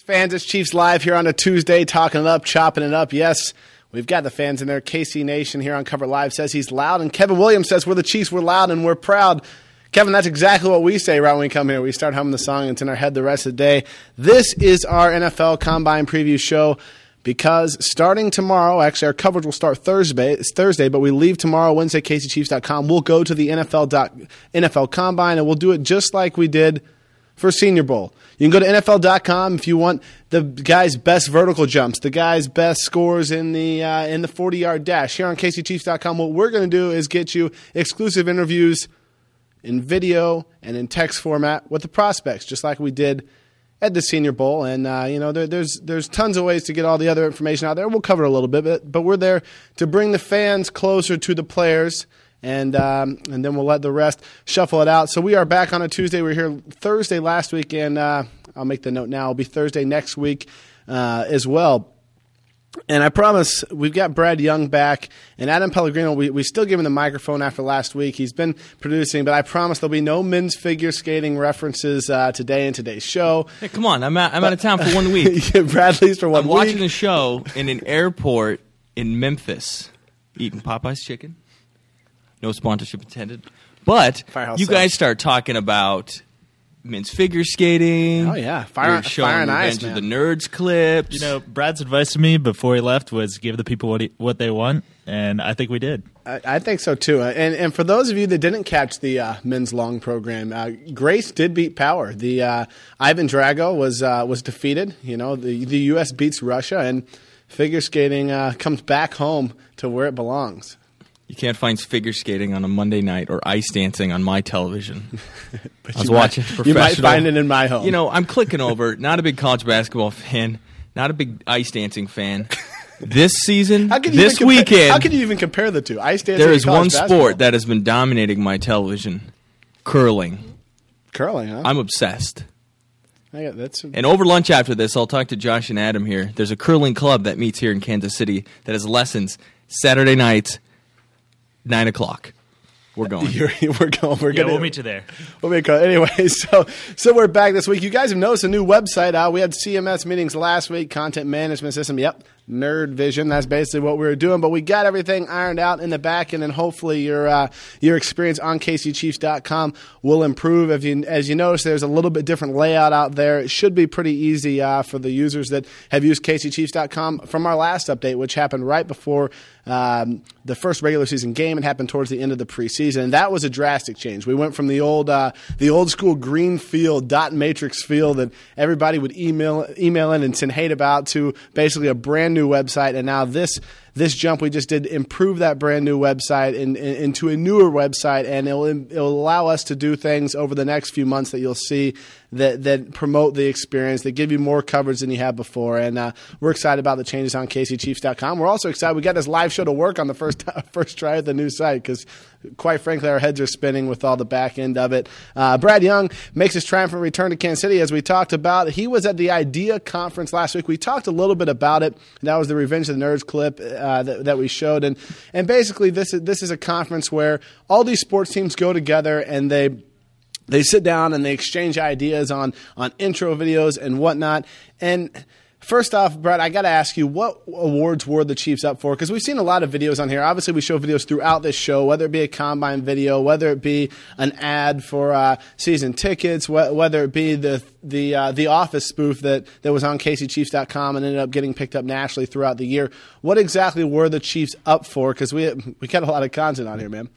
Fans, it's Chiefs Live here on a Tuesday, talking it up, chopping it up. Yes, we've got the fans in there. KC Nation here on Cover Live says he's loud, and Kevin Williams says we're the Chiefs, we're loud, and we're proud. Kevin, that's exactly what we say right when we come here. We start humming the song, and it's in our head the rest of the day. This is our NFL Combine Preview Show because starting tomorrow, actually our coverage will start Thursday. It's Thursday, but we leave tomorrow, Wednesday, KCChiefs.com. We'll go to the NFL Combine, and we'll do it just like we did for Senior Bowl. You can go to NFL.com if you want the guy's best vertical jumps, the guy's best scores in the 40-yard dash. Here on KCChiefs.com, what we're going to do is get you exclusive interviews in video and in text format with the prospects, just like we did at the Senior Bowl. And there's tons of ways to get all the other information out there. We'll cover a little bit, but we're there to bring the fans closer to the players. And then we'll let the rest shuffle it out. So we are back on a Tuesday. We were here Thursday last week, and I'll make the note now. It'll be Thursday next week as well. And I promise we've got Brad Young back, and Adam Pellegrino, we still give him the microphone after last week. He's been producing, but I promise there'll be no men's figure skating references today in today's show. Hey, come on. I'm out of town for 1 week. Bradley's for 1 week. I'm watching a show in an airport in Memphis, eating Popeye's chicken. No sponsorship intended. But you guys start talking about men's figure skating. Oh, yeah. Fire and Ice, man. The Nerds clips. You know, Brad's advice to me before he left was give the people what they want, and I think we did. I think so, too. And for those of you that didn't catch the men's long program, Grace did beat Power. The Ivan Drago was defeated. You know, the U.S. beats Russia, and figure skating comes back home to where it belongs. You can't find figure skating on a Monday night or ice dancing on my television. I was watching professional. You might find it in my home. You know, I'm clicking over. Not a big college basketball fan. Not a big ice dancing fan. This season, this weekend. How can you even compare the two? Ice dancing. There is one basketball? sport that has been dominating my television: curling. Curling, huh? I'm obsessed. And over lunch after this, I'll talk to Josh and Adam here. There's a curling club that meets here in Kansas City that has lessons Saturday nights. 9 o'clock. We're going. We'll meet you there. We'll make anyway. So we're back this week. You guys have noticed a new website. We had CMS meetings last week. Content management system. Yep. Nerd Vision. That's basically what we were doing. But we got everything ironed out in the back end, and hopefully your experience on KCChiefs.com will improve. As you notice, there's a little bit different layout out there. It should be pretty easy for the users that have used KCChiefs.com from our last update, which happened right before the first regular season game. It happened towards the end of the preseason, and that was a drastic change. We went from the old school green field, dot matrix field that everybody would email in and send hate about to basically a brand new website, and now this jump we just did improve that brand new website into a newer website, and it'll allow us to do things over the next few months that you'll see that promote the experience, that give you more coverage than you had before. And we're excited about the changes on KCChiefs.com. We're also excited we got this live show to work on the first try at the new site because, quite frankly, our heads are spinning with all the back end of it. Brad Young makes his triumphant return to Kansas City, as we talked about. He was at the IDEA conference last week. We talked a little bit about it. That was the Revenge of the Nerds clip that we showed. And basically, this is a conference where all these sports teams go together and they sit down and they exchange ideas on intro videos and whatnot. And first off, Brad, I got to ask you, what awards were the Chiefs up for? Because we've seen a lot of videos on here. Obviously, we show videos throughout this show, whether it be a combine video, whether it be an ad for season tickets, whether it be the Office spoof that was on KCChiefs.com and ended up getting picked up nationally throughout the year. What exactly were the Chiefs up for? Because we got a lot of content on here, man.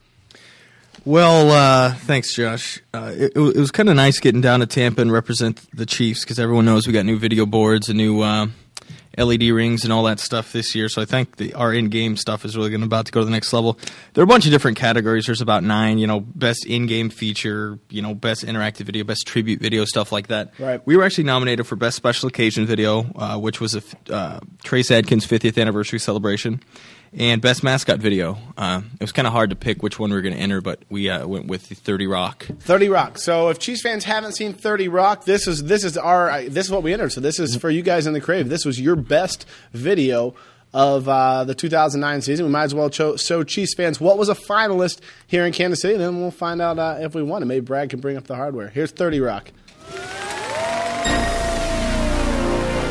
Well, thanks, Josh. It was kind of nice getting down to Tampa and represent the Chiefs because everyone knows we got new video boards and new LED rings and all that stuff this year. So I think our in-game stuff is really about to go to the next level. There are a bunch of different categories. There's about 9, best in-game feature, best interactive video, best tribute video, stuff like that. Right. We were actually nominated for best special occasion video, which was a Trace Adkins' 50th anniversary celebration. And best mascot video. It was kind of hard to pick which one we were going to enter, but we went with the 30 Rock. 30 Rock. So if Chiefs fans haven't seen 30 Rock, this is what we entered. So this is for you guys in the crave. This was your best video of the 2009 season. We might as well show Chiefs fans what was a finalist here in Kansas City. Then we'll find out if we won. And maybe Brad can bring up the hardware. Here's 30 Rock.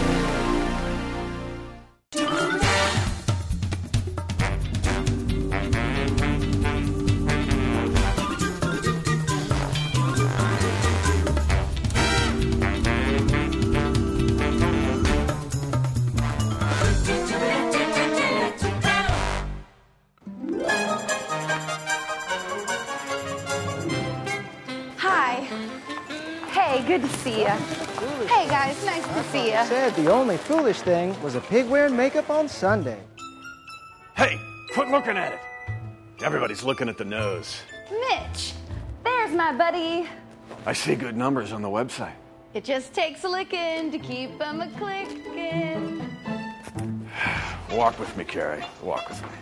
see ya. Hey, guys, nice to see ya. Said the only foolish thing was a pig wearing makeup on Sunday. Hey, quit looking at it. Everybody's looking at the nose. Mitch, there's my buddy. I see good numbers on the website. It just takes a licking to keep 'em a-clicking. Walk with me, Carrie. Walk with me.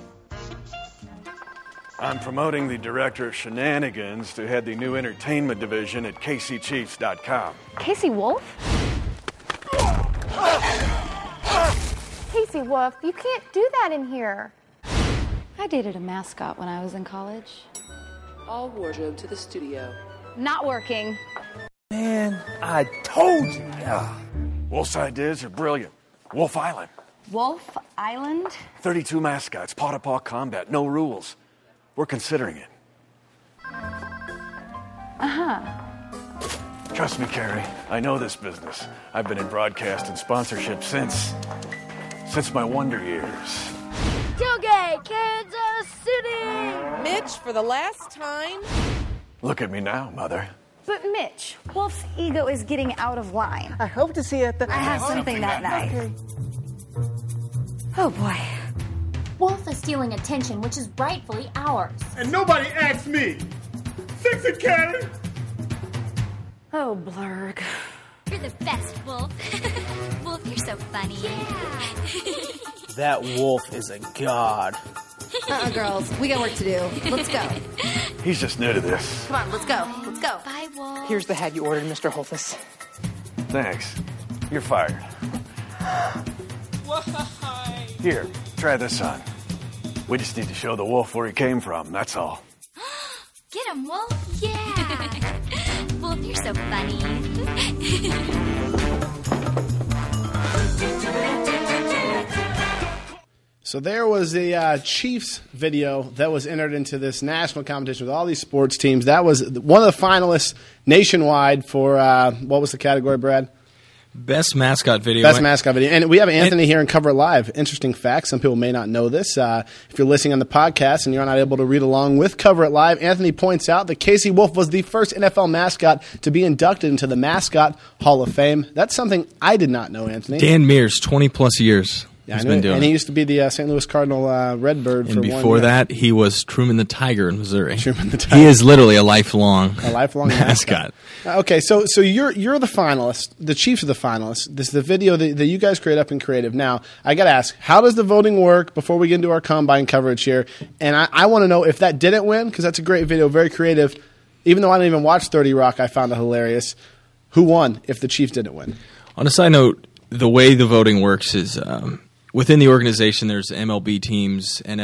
I'm promoting the director of Shenanigans to head the new entertainment division at KCChiefs.com. Casey Wolf? Casey Wolf, you can't do that in here. I dated a mascot when I was in college. All wardrobe to the studio. Not working. Man, I told you. Wolf's ideas are brilliant. Wolf Island. Wolf Island? 32 mascots, paw-to-paw combat, no rules. We're considering it. Uh-huh. Trust me, Carrie. I know this business. I've been in broadcast and sponsorship since my wonder years. Tailgate, Kansas City! Mitch, for the last time. Look at me now, Mother. But Mitch, Wolf's ego is getting out of line. I hope to see you at the... I have something that night. Oh, boy. Wolf is stealing attention, which is rightfully ours. And nobody asked me. Fix it, Carrie. Oh, Blurg. You're the best, Wolf. Wolf, you're so funny. Yeah. That wolf is a god. Girls, we got work to do. Let's go. He's just new to this. Come on, let's go. Let's go. Bye, Wolf. Here's the hat you ordered, Mr. Holthus. Thanks. You're fired. Here, try this on. We just need to show the wolf where he came from, that's all. Get him, Wolf. Yeah. Wolf, you're so funny. So there was the Chiefs video that was entered into this national competition with all these sports teams. That was one of the finalists nationwide for, what was the category, Brad? Best mascot video. Best mascot video. And we have Anthony here in Cover It Live. Interesting fact. Some people may not know this. If you're listening on the podcast and you're not able to read along with Cover It Live, Anthony points out that Casey Wolf was the first NFL mascot to be inducted into the Mascot Hall of Fame. That's something I did not know, Anthony. Dan Mears, 20-plus years. Yeah, He's been doing and he it. used to be the St. Louis Cardinal Redbird for And 1 year. before that, he was Truman the Tiger in Missouri. Truman the Tiger. He is literally a lifelong mascot. Okay, so you're the finalist. The Chiefs are the finalists. This is the video that you guys create up in Creative. Now, I got to ask, how does the voting work before we get into our combine coverage here? And I want to know if that didn't win, because that's a great video, very creative. Even though I didn't even watch 30 Rock, I found it hilarious. Who won if the Chiefs didn't win? On a side note, the way the voting works is within the organization, there's MLB teams, and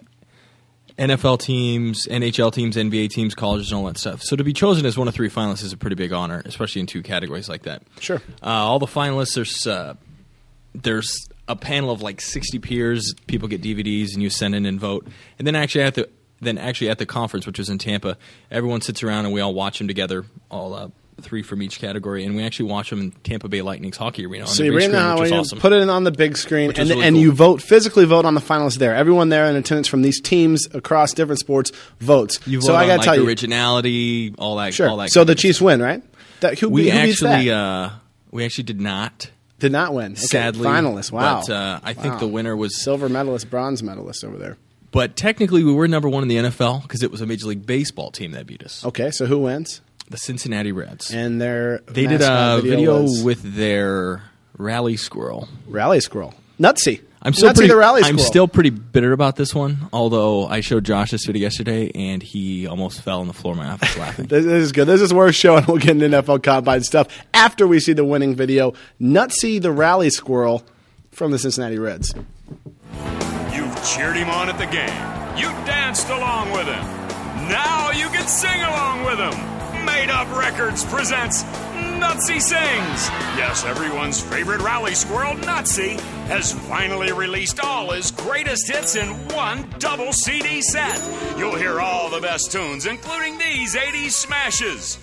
NFL teams, NHL teams, NBA teams, colleges, and all that stuff. So to be chosen as one of 3 finalists is a pretty big honor, especially in 2 categories like that. Sure. All the finalists, there's a panel of like 60 peers. People get DVDs, and you send in and vote. And then actually at the conference, which was in Tampa, everyone sits around and we all watch them together, all 3 from each category, and we actually watch them in Tampa Bay Lightning's hockey arena on So the you big bring screen, which was you awesome. put it on the big screen, and really cool. you physically vote on the finalists there. Everyone there in attendance from these teams across different sports votes. You so vote I on got to like tell you, originality, all that. sure. All that So kind the of Chiefs stuff. win, right? Who We beats actually that? we actually did not. Did not win. Okay, Sadly, finalists. Wow. But I think Wow. the winner was silver medalist, bronze medalist over there. But technically, we were number 1 in the NFL because it was a Major League Baseball team that beat us. Okay, so who wins? The Cincinnati Reds. And they did a video with their rally squirrel. Rally squirrel. Nutsy. I'm still Nutsy the pretty bitter about this one, although I showed Josh this video yesterday, and he almost fell on the floor of my office laughing. This is good. This is worth showing. We'll get into NFL Combine stuff after we see the winning video. Nutsy the rally squirrel from the Cincinnati Reds. You've cheered him on at the game. You danced along with him. Now you can sing along with him. Made Up Records presents Nutsy Sings. Yes, everyone's favorite rally squirrel, Nutsy, has finally released all his greatest hits in one double CD set. You'll hear all the best tunes, including these 80s smashes.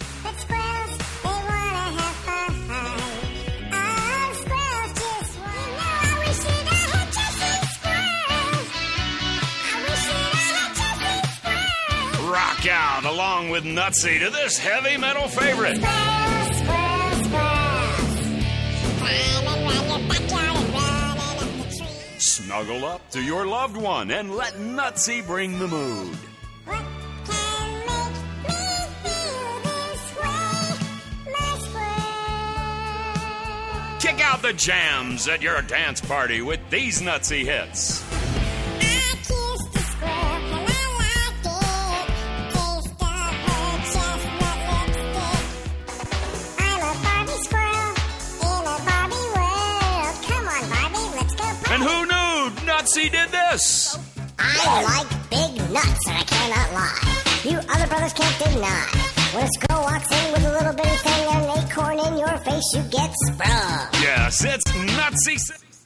Rock out along with Nutsy to this heavy metal favorite. Snuggle up to your loved one and let Nutsy bring the mood. Kick out the jams at your dance party with these Nutsy hits. And who knew Nutsy did this? I like big nuts, and I cannot lie. You other brothers can't deny. When a squirrel walks in with a little bitty thing and an acorn in your face, you get sprung. Yes, it's Nutsy.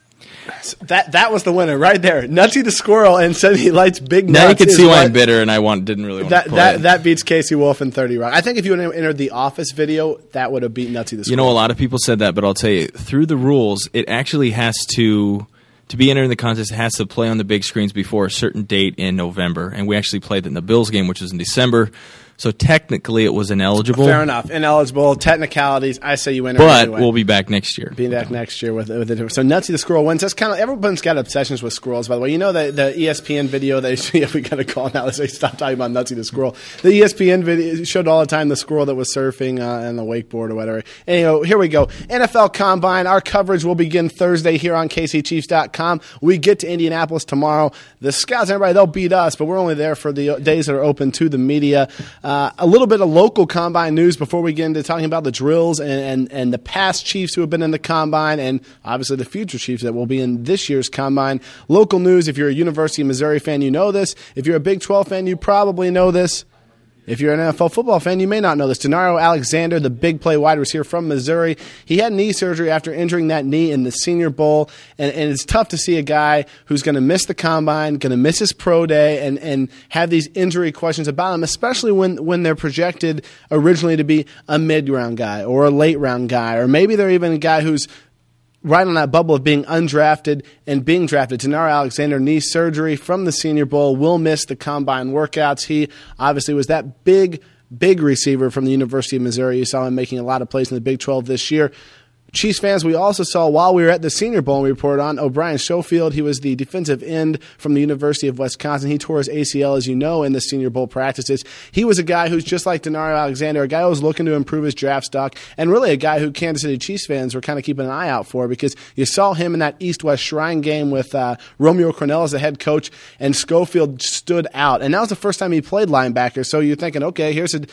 That was the winner right there. Nutsy the squirrel and said he likes big nuts. Now you can see why I'm bitter and didn't really want to play that beats Casey Wolf in 30 Rock. I think if you would have entered the Office video, that would have beat Nutsy the squirrel. You know, a lot of people said that, but I'll tell you, through the rules, it actually has to be entered in the contest, it has to play on the big screens before a certain date in November. And we actually played it in the Bills game, which was in December. So technically it was ineligible. Fair enough. Ineligible. Technicalities. I say you enter But anyway. we'll be back next year. Be back next year with it. So Nutsy the squirrel wins. That's kind of, everyone's got obsessions with squirrels, by the way. You know the ESPN video, we got to call now. They say stop talking about Nutsy the squirrel. The ESPN video showed all the time the squirrel that was surfing on the wakeboard or whatever. Anyway, here we go. NFL Combine. Our coverage will begin Thursday here on KCChiefs.com. We get to Indianapolis tomorrow. The scouts, everybody, they'll beat us, but we're only there for the days that are open to the media. A little bit of local Combine news before we get into talking about the drills and the past Chiefs who have been in the Combine and obviously the future Chiefs that will be in this year's Combine. Local news, if you're a University of Missouri fan, you know this. If you're a Big 12 fan, you probably know this. If you're an NFL football fan, you may not know this. Denario Alexander, the big play wide receiver from Missouri, he had knee surgery after injuring that knee in the Senior Bowl, and it's tough to see a guy who's going to miss the Combine, going to miss his pro day, and have these injury questions about him, especially when they're projected originally to be a mid-round guy or a late-round guy, or maybe they're even a guy who's right on that bubble of being undrafted and being drafted. Denario Alexander, knee surgery from the Senior Bowl, will miss the Combine workouts. He obviously was that big receiver from the University of Missouri. You saw him making a lot of plays in the Big 12 this year. Chiefs fans, we also saw while we were at the Senior Bowl, and we reported on O'Brien Schofield. He was the defensive end from the University of Wisconsin. He tore his ACL, as you know, in the Senior Bowl practices. He was a guy who's just like Denario Alexander, a guy who was looking to improve his draft stock, and really a guy who Kansas City Chiefs fans were kind of keeping an eye out for because you saw him in that East-West Shrine game with Romeo Crennel as the head coach, and Schofield stood out. And that was the first time he played linebacker, so you're thinking, okay, here's a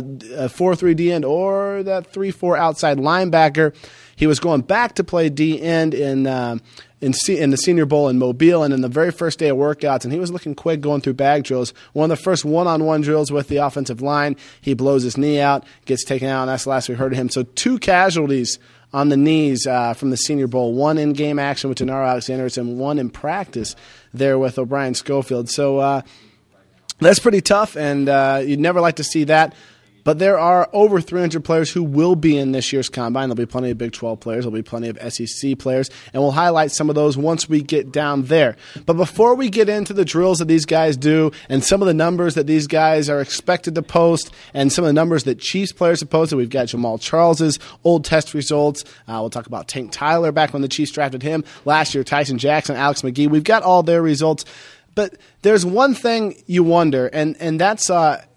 4-3 D end or that 3-4 outside linebacker. He was going back to play D end in the Senior Bowl in Mobile, and in the very first day of workouts, and he was looking quick going through bag drills. One of the first one-on-one drills with the offensive line, he blows his knee out, gets taken out, and that's the last we heard of him. So 2 casualties on the knees from the Senior Bowl, 1 in game action with Denario Alexander and 1 in practice there with O'Brien Schofield. So that's pretty tough, and you'd never like to see that. But there are over 300 players who will be in this year's Combine. There'll be plenty of Big 12 players. There'll be plenty of SEC players. And we'll highlight some of those once we get down there. But before we get into the drills that these guys do and some of the numbers that these guys are expected to post and some of the numbers that Chiefs players have posted, we've got Jamal Charles's old test results. We'll talk about Tank Tyler back when the Chiefs drafted him. Last year, Tyson Jackson, Alex McGee. We've got all their results. But there's one thing you wonder, and that's,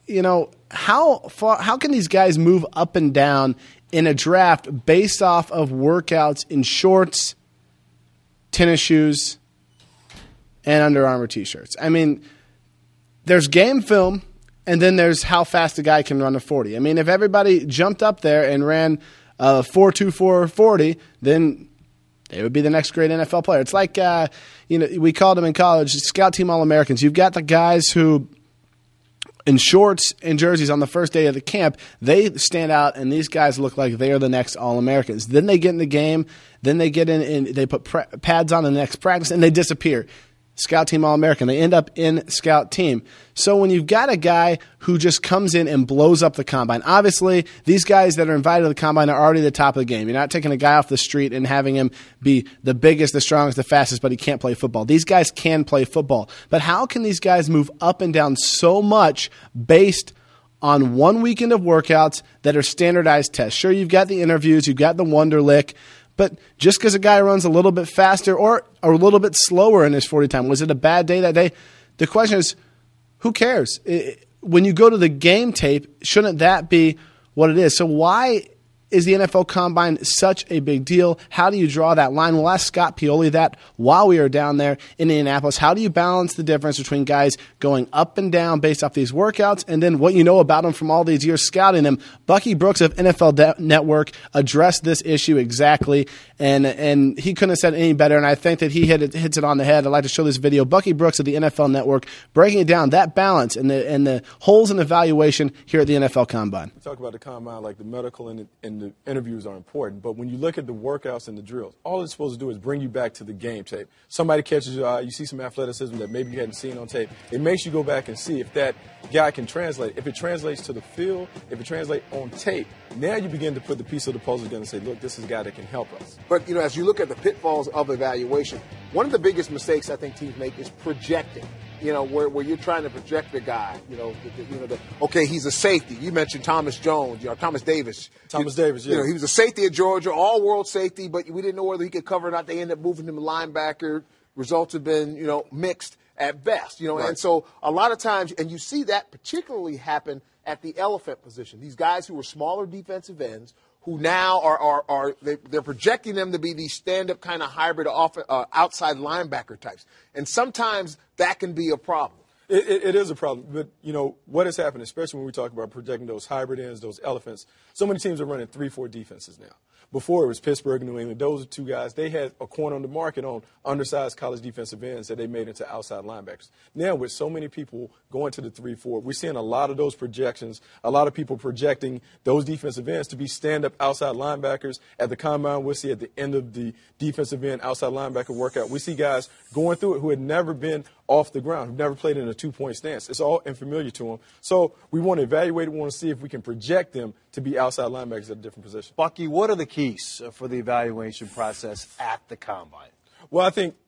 how can these guys move up and down in a draft based off of workouts in shorts, tennis shoes, and Under Armour T-shirts? I mean, there's game film, and then there's how fast a guy can run a 40. I mean, if everybody jumped up there and ran a 4.24 40, then they would be the next great NFL player. It's like, we called them in college Scout Team All-Americans. You've got the guys who, in shorts and jerseys on the first day of the camp, they stand out, and these guys look like they are the next All-Americans. Then they get in the game, then they get in and they put pads on the next practice, and they disappear. Scout Team All-American. They end up in Scout Team. So when you've got a guy who just comes in and blows up the Combine, obviously these guys that are invited to the Combine are already the top of the game. You're not taking a guy off the street and having him be the biggest, the strongest, the fastest, but he can't play football. These guys can play football. But how can these guys move up and down so much based on one weekend of workouts that are standardized tests? Sure, you've got the interviews, you've got the Wonderlic, But just because a guy runs a little bit faster or a little bit slower in his 40 time, was it a bad day that day? The question is, who cares? When you go to the game tape, shouldn't that be what it is? So why is the NFL Combine such a big deal? How do you draw that line? We'll ask Scott Pioli that while we are down there in Indianapolis. How do you balance the difference between guys going up and down based off these workouts and then what you know about them from all these years scouting them? Bucky Brooks of NFL Network addressed this issue exactly, and he couldn't have said it any better, and I think that he hits it on the head. I'd like to show this video. Bucky Brooks of the NFL Network breaking it down, that balance and the holes in evaluation here at the NFL Combine. Talk about the Combine, like the medical and the interviews are important, but when you look at the workouts and the drills, all it's supposed to do is bring you back to the game tape. Somebody catches your eye, you see some athleticism that maybe you hadn't seen on tape. It makes you go back and see if that guy can translate. If it translates to the field, if it translates on tape, now you begin to put the piece of the puzzle together and say, look, this is a guy that can help us. But, as you look at the pitfalls of evaluation, one of the biggest mistakes I think teams make is projecting. Where you're trying to project the guy, okay, he's a safety. You mentioned Thomas Jones, Thomas Davis. Thomas Davis, yeah. He was a safety at Georgia, all-world safety, but we didn't know whether he could cover or not. They ended up moving him to linebacker. Results have been, mixed at best, Right. And so a lot of times, and you see that particularly happen at the elephant position. These guys who were smaller defensive ends who now they're projecting them to be these stand-up kind of hybrid outside linebacker types. And sometimes that can be a problem. It is a problem. But, what has happened, especially when we talk about projecting those hybrid ends, those elephants, so many teams are running 3-4 defenses now. Before it was Pittsburgh and New England. Those are two guys. They had a corner on the market on undersized college defensive ends that they made into outside linebackers. Now with so many people going to the 3-4, we're seeing a lot of those projections, a lot of people projecting those defensive ends to be stand-up outside linebackers. At the Combine, we'll see at the end of the defensive end outside linebacker workout, we see guys going through it who had never been off the ground, who've never played in a two-point stance. It's all unfamiliar to them. So we want to evaluate it. We want to see if we can project them to be outside linebackers at a different position. Bucky, what are the keys for the evaluation process at the Combine? Well, I think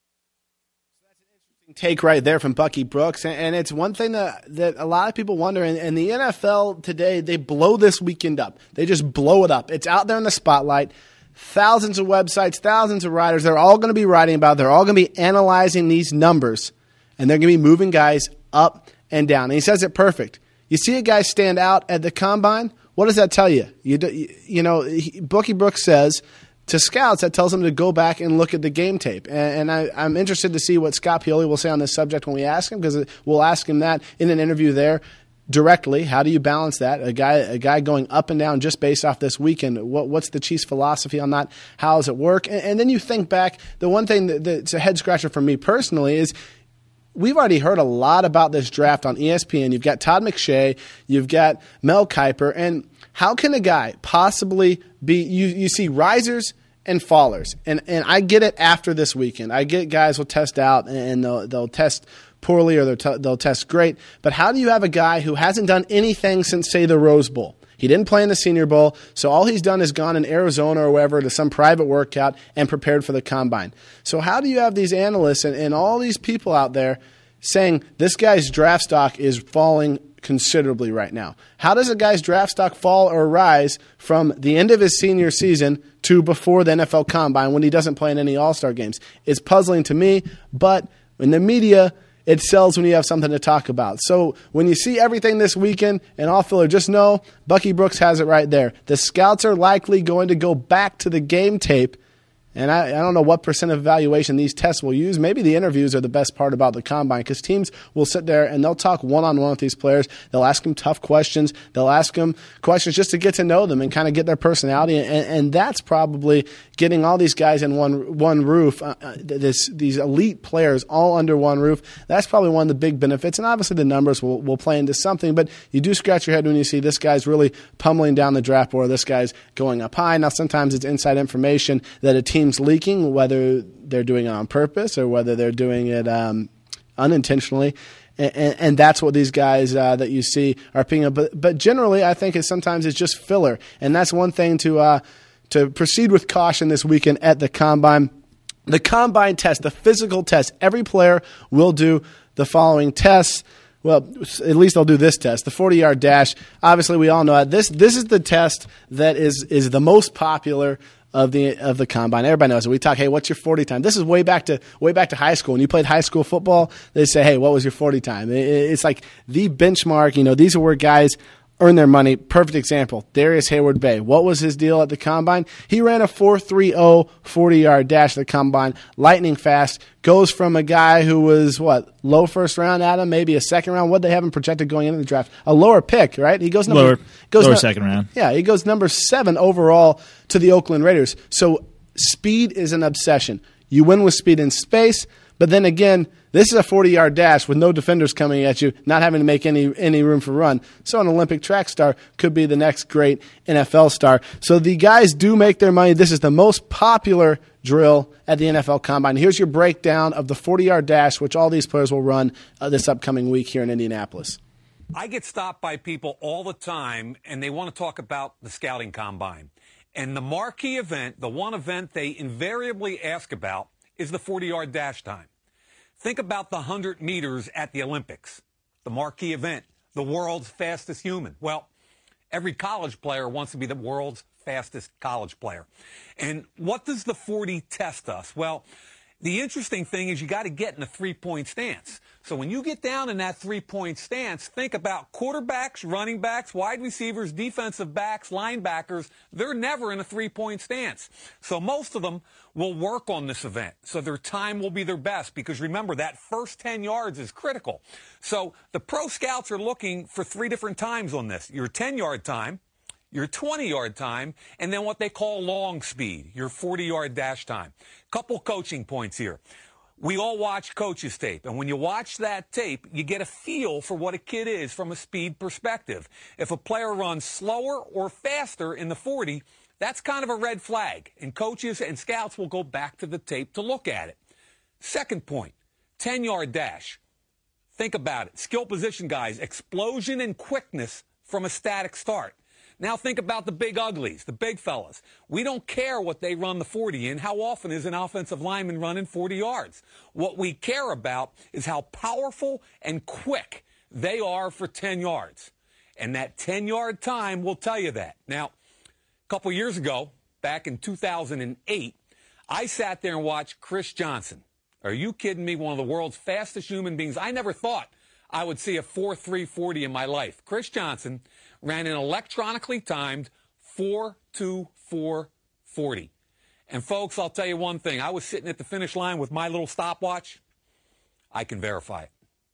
take right there from Bucky Brooks, and it's one thing that a lot of people wonder, and the NFL today, they blow this weekend up. They just blow it up. It's out there in the spotlight. Thousands of websites, thousands of writers, they're all going to be writing about it. They're all going to be analyzing these numbers, and they're going to be moving guys up and down. And he says it perfect. You see a guy stand out at the Combine, what does that tell you? Bucky Brooks says to scouts, that tells them to go back and look at the game tape. And I'm interested to see what Scott Pioli will say on this subject when we ask him, because we'll ask him that in an interview there directly. How do you balance that? A guy going up and down just based off this weekend. What's the Chiefs' philosophy on that? How does it work? And then you think back, the one thing that's a head-scratcher for me personally is we've already heard a lot about this draft on ESPN. You've got Todd McShay. You've got Mel Kiper. And how can a guy possibly be – you see risers and fallers. And I get it after this weekend. I get guys will test out and they'll test poorly or they'll test great. But how do you have a guy who hasn't done anything since, say, the Rose Bowl? He didn't play in the Senior Bowl, so all he's done is gone in Arizona or wherever to some private workout and prepared for the Combine. So how do you have these analysts and all these people out there saying this guy's draft stock is falling considerably right now? How does a guy's draft stock fall or rise from the end of his senior season to before the NFL Combine when he doesn't play in any All-Star games? It's puzzling to me, but in the media, it sells when you have something to talk about. So when you see everything this weekend, and all filler, just know Bucky Brooks has it right there. The scouts are likely going to go back to the game tape, and I don't know what % of evaluation these tests will use. Maybe the interviews are the best part about the Combine, because teams will sit there and they'll talk one-on-one with these players. They'll ask them tough questions. They'll ask them questions just to get to know them and kind of get their personality. And that's probably getting all these guys in one roof, these elite players all under one roof. That's probably one of the big benefits. And obviously the numbers will play into something, but you do scratch your head when you see this guy's really pummeling down the draft board, this guy's going up high. Now sometimes it's inside information that a team's leaking, whether they're doing it on purpose or whether they're doing it unintentionally. And that's what these guys that you see are picking up. But generally, I think sometimes it's just filler. And that's one thing to proceed with caution this weekend at the Combine. The Combine test, the physical test, every player will do the following tests. Well, at least they'll do this test, the 40-yard dash. Obviously, we all know that. This is the test that is the most popular of the combine. Everybody knows it. We talk, hey, what's your 40 time? This is way back to high school. When you played high school football, they say, hey, what was your 40 time? It's like the benchmark. You know, these are where guys earn their money. Perfect example, Darius Hayward-Bay. What was his deal at the combine? He ran a 4.30 40-yard dash at the combine, lightning fast, goes from a guy who was, low first round, Adam, maybe a second round. What they have him projected going into the draft? A lower pick, right? He goes lower second round. Yeah, he goes number 7 overall to the Oakland Raiders. So speed is an obsession. You win with speed in space, but then again, this is a 40-yard dash with no defenders coming at you, not having to make any room for run. So an Olympic track star could be the next great NFL star. So the guys do make their money. This is the most popular drill at the NFL Combine. Here's your breakdown of the 40-yard dash, which all these players will run this upcoming week here in Indianapolis. I get stopped by people all the time, and they want to talk about the Scouting Combine. And the marquee event, the one event they invariably ask about, is the 40-yard dash time. Think about the 100 meters at the Olympics, the marquee event, the world's fastest human. Well, every college player wants to be the world's fastest college player. And what does the 40 test us? Well, the interesting thing is you got to get in a three-point stance. So when you get down in that three-point stance, think about quarterbacks, running backs, wide receivers, defensive backs, linebackers. They're never in a three-point stance. So most of them will work on this event. So their time will be their best because remember, that first 10 yards is critical. So the pro scouts are looking for 3 different times on this. Your 10-yard time, your 20-yard time, and then what they call long speed, your 40-yard dash time. Couple coaching points here. We all watch coaches' tape, and when you watch that tape, you get a feel for what a kid is from a speed perspective. If a player runs slower or faster in the 40, that's kind of a red flag, and coaches and scouts will go back to the tape to look at it. Second point, 10-yard dash. Think about it. Skill position guys, explosion and quickness from a static start. Now think about the big uglies, the big fellas. We don't care what they run the 40 in. How often is an offensive lineman running 40 yards? What we care about is how powerful and quick they are for 10 yards. And that 10-yard time will tell you that. Now, a couple years ago, back in 2008, I sat there and watched Chris Johnson. Are you kidding me? One of the world's fastest human beings. I never thought I would see a 4.3 40 in my life. Chris Johnson ran an electronically timed 4.24 40. And folks, I'll tell you one thing. I was sitting at the finish line with my little stopwatch. I can verify it.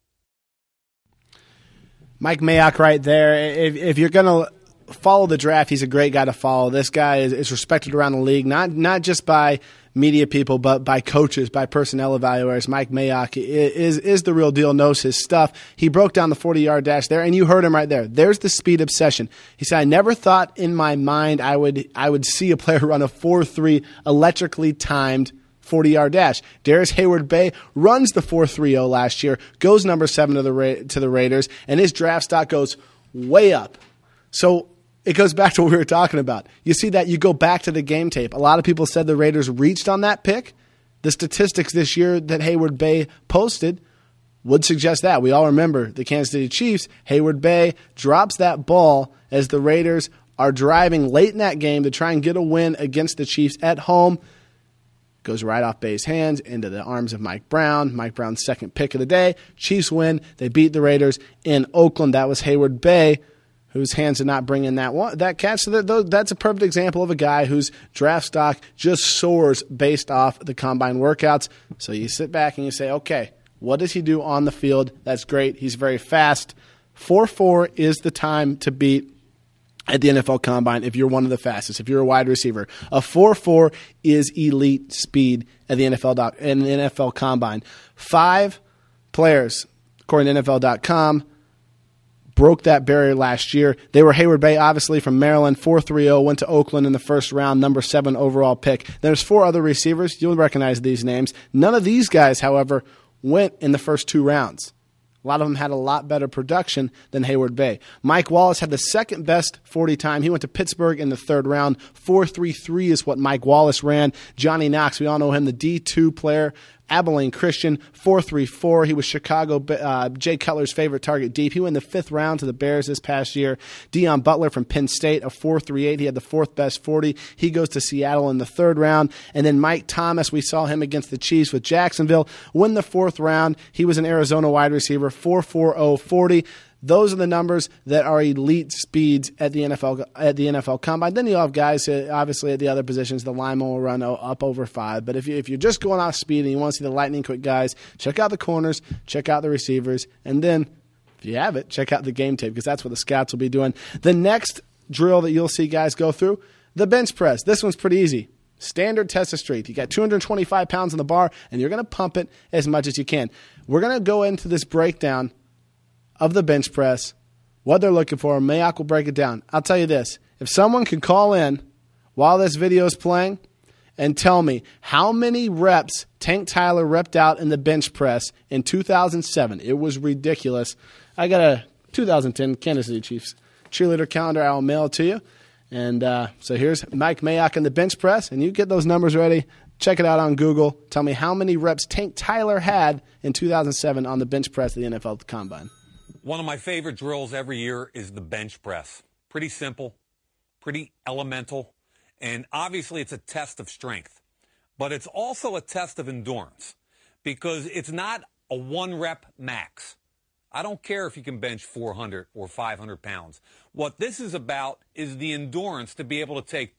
Mike Mayock right there. If you're going to follow the draft, he's a great guy to follow. This guy is respected around the league, not just by media people, but by coaches, by personnel evaluators. Mike Mayock is the real deal, knows his stuff. He broke down the 40-yard dash there, and you heard him right there. There's the speed obsession. He said, I never thought in my mind I would see a player run a 4.3 electrically timed 40-yard dash. Darius Hayward-Bay runs the 4.30 last year, goes number 7 to the Raiders, and his draft stock goes way up. So it goes back to what we were talking about. You see that, you go back to the game tape. A lot of people said the Raiders reached on that pick. The statistics this year that Hayward-Bay posted would suggest that. We all remember the Kansas City Chiefs. Hayward-Bay drops that ball as the Raiders are driving late in that game to try and get a win against the Chiefs at home. Goes right off Bay's hands into the arms of Mike Brown. Mike Brown's second pick of the day. Chiefs win. They beat the Raiders in Oakland. That was Hayward-Bay, whose hands did not bring in that catch. So that's a perfect example of a guy whose draft stock just soars based off the combine workouts. So you sit back and you say, okay, what does he do on the field? That's great. He's very fast. 4.4 is the time to beat at the NFL Combine if you're one of the fastest, if you're a wide receiver. A 4.4 is elite speed at the NFL Combine. 5 players, according to NFL.com, broke that barrier last year. They were Hayward-Bay, obviously, from Maryland, 4.30, went to Oakland in the first round, number 7 overall pick. There's 4 other receivers. You'll recognize these names. None of these guys, however, went in the first 2 rounds. A lot of them had a lot better production than Hayward-Bay. Mike Wallace had the second best 40 time. He went to Pittsburgh in the 3rd round. 4.33 is what Mike Wallace ran. Johnny Knox, we all know him, the D2 player Abilene Christian, 4.34. He was Chicago Jay Cutler's favorite target deep. He went in the 5th round to the Bears this past year. Deion Butler from Penn State, a 4.38. He had the 4th best 40. He goes to Seattle in the 3rd round. And then Mike Thomas, we saw him against the Chiefs with Jacksonville, win the 4th round. He was an Arizona wide receiver, 4.40 40. Those are the numbers that are elite speeds at the NFL Combine. Then you'll have guys, obviously, at the other positions. The lineman will run up over 5. But if you're just going off speed and you want to see the lightning quick guys, check out the corners, check out the receivers, and then, if you have it, check out the game tape because that's what the scouts will be doing. The next drill that you'll see guys go through, the bench press. This one's pretty easy. Standard test of strength. You got 225 pounds on the bar, and you're going to pump it as much as you can. We're going to go into this breakdown of the bench press, what they're looking for. Mayock will break it down. I'll tell you this. If someone can call in while this video is playing and tell me how many reps Tank Tyler repped out in the bench press in 2007, it was ridiculous. I got a 2010 Kansas City Chiefs cheerleader calendar. I'll mail it to you. And so here's Mike Mayock in the bench press, and you get those numbers ready. Check it out on Google. Tell me how many reps Tank Tyler had in 2007 on the bench press of the NFL Combine. One of my favorite drills every year is the bench press. Pretty simple, pretty elemental, and obviously it's a test of strength. But it's also a test of endurance because it's not a 1-rep max. I don't care if you can bench 400 or 500 pounds. What this is about is the endurance to be able to take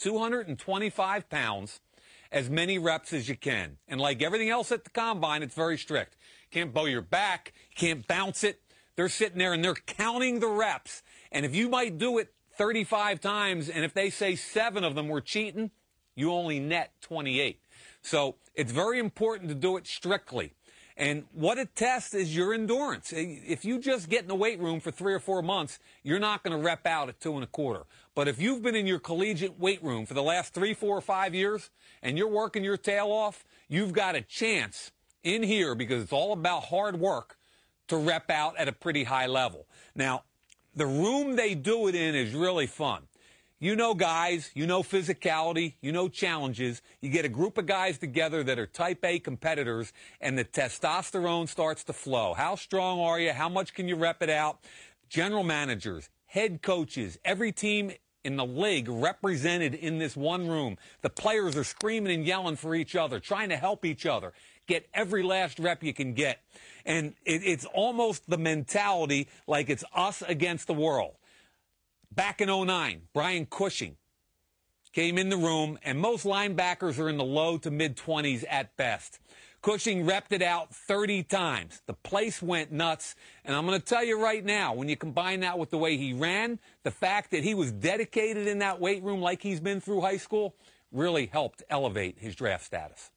225 pounds, as many reps as you can. And like everything else at the Combine, it's very strict. You can't bow your back. You can't bounce it. They're sitting there and they're counting the reps. And if you might do it 35 times, and if they say 7 of them were cheating, you only net 28. So it's very important to do it strictly. And what it tests is your endurance. If you just get in the weight room for 3 or 4 months, you're not going to rep out at 2 1/4. But if you've been in your collegiate weight room for the last 3, 4, or 5 years, and you're working your tail off, you've got a chance in here, because it's all about hard work, to rep out at a pretty high level. Now, the room they do it in is really fun. You know guys, you know physicality, you know challenges. You get a group of guys together that are type A competitors, and the testosterone starts to flow. How strong are you? How much can you rep it out? General managers, head coaches, every team in the league represented in this one room. The players are screaming and yelling for each other, trying to help each other. Get every last rep you can get. And it's almost the mentality like it's us against the world. Back in 2009, Brian Cushing came in the room, and most linebackers are in the low to mid-20s at best. Cushing repped it out 30 times. The place went nuts. And I'm going to tell you right now, when you combine that with the way he ran, the fact that he was dedicated in that weight room like he's been through high school really helped elevate his draft status.